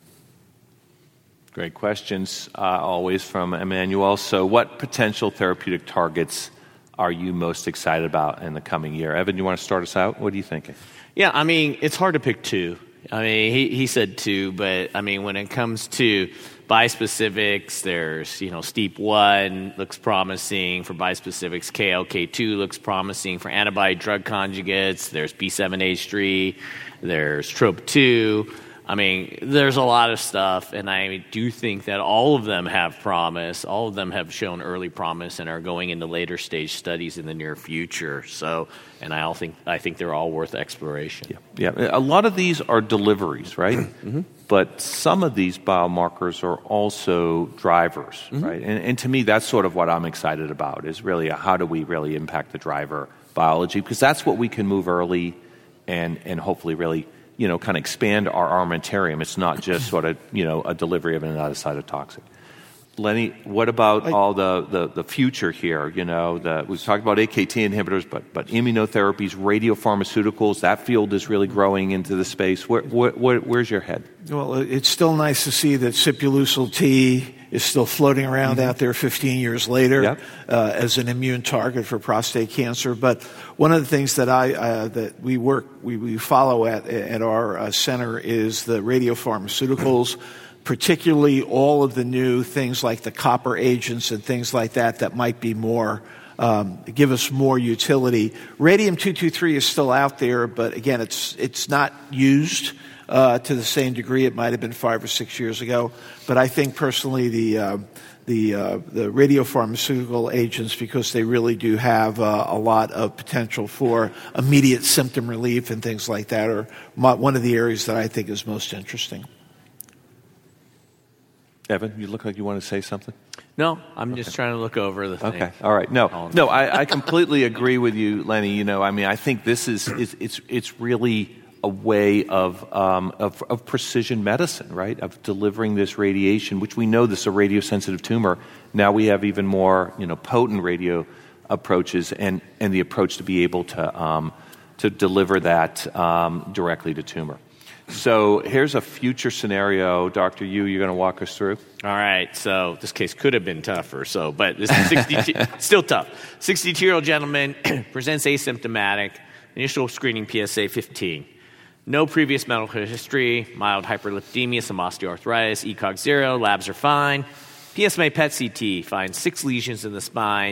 Great questions, uh, always from Emmanuel. So what potential therapeutic targets are you most excited about in the coming year? Evan, you want to start us out? What are you thinking? Yeah, I mean, it's hard to pick two. I mean, he, he said two, but I mean, when it comes to bispecifics, there's, you know, S T E A P one looks promising for bispecifics, K L K two looks promising for antibody drug conjugates, there's B seven H three, there's T R O P two. I mean, there's a lot of stuff, and I do think that all of them have promise. All of them have shown early promise and are going into later stage studies in the near future. So, and I all think I think they're all worth exploration. Yeah, yeah. A lot of these are deliveries, right? Mm-hmm. But some of these biomarkers are also drivers, mm-hmm. right? And, and to me, that's sort of what I'm excited about, is really a, how do we really impact the driver biology? Because that's what we can move early and and hopefully really, you know, kind of expand our armamentarium. It's not just sort of, you know, a delivery of another cytotoxic. Lenny, what about I, all the, the, the future here? You know, the, we've talked about A K T inhibitors, but but immunotherapies, radiopharmaceuticals, that field is really growing into the space. Where, where, where, where's your head? Well, it's still nice to see that Sipuleucel T is still floating around mm-hmm. out there fifteen years later yep. uh, as an immune target for prostate cancer. But one of the things that I uh, that we work we, we follow at at our uh, center is the radiopharmaceuticals, particularly all of the new things like the copper agents and things like that that might be more um, give us more utility. Radium two twenty-three is still out there, but again, it's it's not used Uh, to the same degree it might have been five or six years ago. But I think personally the uh, the uh, the radiopharmaceutical agents, because they really do have uh, a lot of potential for immediate symptom relief and things like that, are my, one of the areas that I think is most interesting. Evan, you look like you want to say something? No, I'm okay. just trying to look over the thing. Okay, all right. No, no, I, I completely agree with you, Lenny. You know, I mean, I think this is, is it's it's really a way of, um, of of precision medicine, right? Of delivering this radiation, which we know this is a radiosensitive tumor. Now we have even more, you know, potent radio approaches, and, and the approach to be able to um, to deliver that um, directly to tumor. So here's a future scenario, Doctor Yu, you're going to walk us through. All right. So this case could have been tougher. So, but this is sixty-two, still tough. sixty-two-year-old gentleman presents asymptomatic. Initial screening P S A fifteen. No previous medical history, mild hyperlipidemia, some osteoarthritis, E COG zero, labs are fine. P S M A P E T C T finds six lesions in the spine,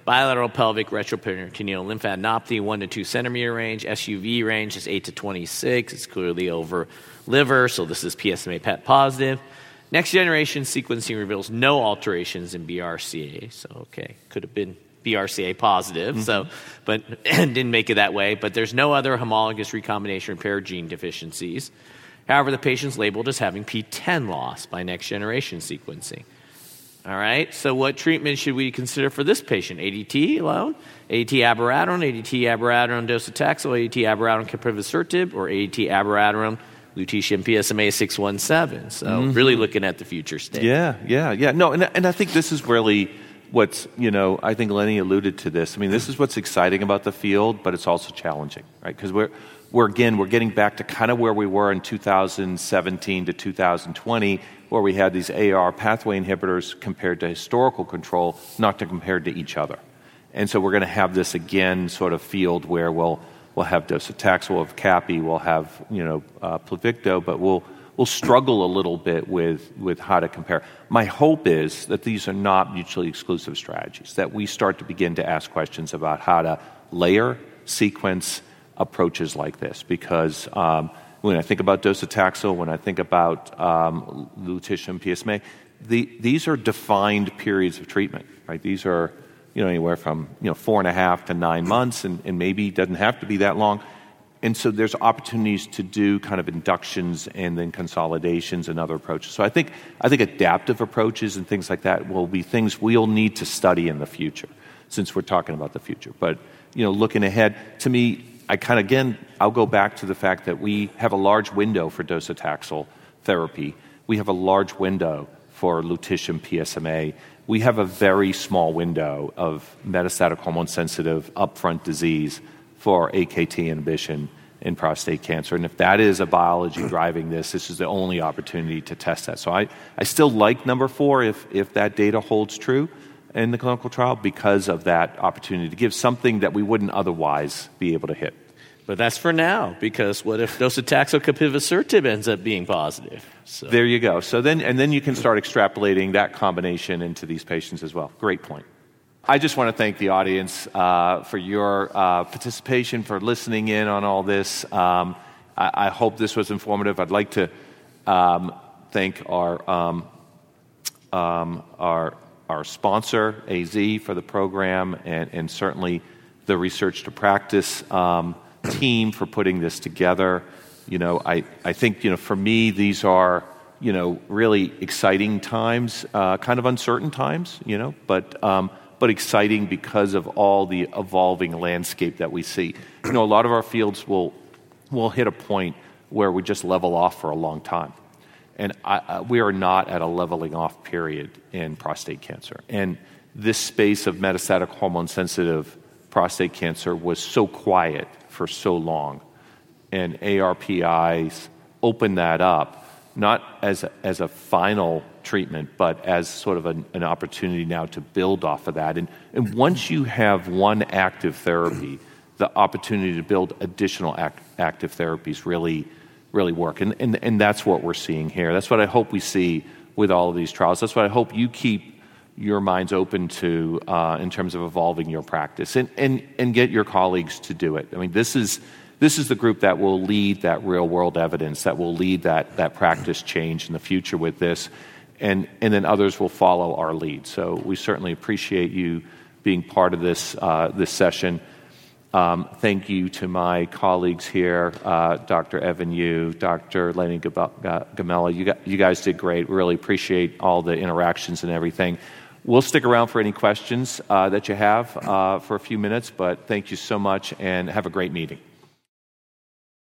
Bilateral pelvic retroperitoneal lymphadenopathy, one to two centimeter range. S U V range is eight to twenty-six. It's clearly over liver, so this is P S M A P E T positive. Next generation sequencing reveals no alterations in B R C A. So, okay, could have been B R C A positive, mm-hmm. so, but didn't make it that way. But there's no other homologous recombination repair gene deficiencies. However, the patient's labeled as having P ten loss by next generation sequencing. All right, so what treatment should we consider for this patient? A D T alone, A D T abiraterone, A D T abiraterone docetaxel, A D T abiraterone capivasertib, or A D T abiraterone lutetium P S M A six one seven. So mm-hmm. really looking at the future state. Yeah, yeah, yeah. No, and, and I think this is really what's, you know, I think Lenny alluded to this. I mean, this is what's exciting about the field, but it's also challenging, right? Because we're, we're, again, we're getting back to kind of where we were in two thousand seventeen to two thousand twenty, where we had these A R pathway inhibitors compared to historical control, not to compare to each other. And so we're going to have this, again, sort of field where we'll we'll have docetaxel, we'll have capi, we'll have, you know, uh, Pluvicto, but we'll we'll struggle a little bit with, with how to compare. My hope is that these are not mutually exclusive strategies, that we start to begin to ask questions about how to layer, sequence approaches like this, because um, when I think about docetaxel, when I think about um, lutetium P S M A, the, these are defined periods of treatment, right? These are, you know, anywhere from, you know, four and a half to nine months, and, and maybe it doesn't have to be that long. And so there's opportunities to do kind of inductions and then consolidations and other approaches. So I think I think adaptive approaches and things like that will be things we'll need to study in the future, since we're talking about the future. But, you know, looking ahead, to me, I kind of, again, I'll go back to the fact that we have a large window for docetaxel therapy. We have a large window for lutetium P S M A. We have a very small window of metastatic hormone-sensitive upfront disease for A K T inhibition in prostate cancer. And if that is a biology driving this, this is the only opportunity to test that. So I, I still like number four if, if that data holds true in the clinical trial, because of that opportunity to give something that we wouldn't otherwise be able to hit. But that's for now, because what if docetaxel capivasertib ends up being positive? So. There you go. So then, and then you can start extrapolating that combination into these patients as well. Great point. I just want to thank the audience uh, for your uh, participation, for listening in on all this. Um, I, I hope this was informative. I'd like to um, thank our um, um, our our sponsor, A Z, for the program, and, and certainly the Research to Practice um, team for putting this together. You know, I, I think, you know, for me, these are, you know, really exciting times, uh, kind of uncertain times, you know, but um, but exciting because of all the evolving landscape that we see. You know, a lot of our fields will will hit a point where we just level off for a long time. And I, uh, we are not at a leveling off period in prostate cancer. And this space of metastatic hormone-sensitive prostate cancer was so quiet for so long. And A R P Is opened that up, not as a, as a final treatment, but as sort of an, an opportunity now to build off of that. And, and once you have one active therapy, the opportunity to build additional act, active therapies really really work. And, and and that's what we're seeing here. That's what I hope we see with all of these trials. That's what I hope you keep your minds open to uh, in terms of evolving your practice, and, and, and get your colleagues to do it. I mean, this is this is the group that will lead that real-world evidence, that will lead that that practice change in the future with this, and, and then others will follow our lead. So we certainly appreciate you being part of this uh, this session. Um, thank you to my colleagues here, uh, Doctor Evan Yu, Doctor Lenny Gamella. You, you guys did great. Really appreciate all the interactions and everything. We'll stick around for any questions uh, that you have uh, for a few minutes, but thank you so much, and have a great meeting.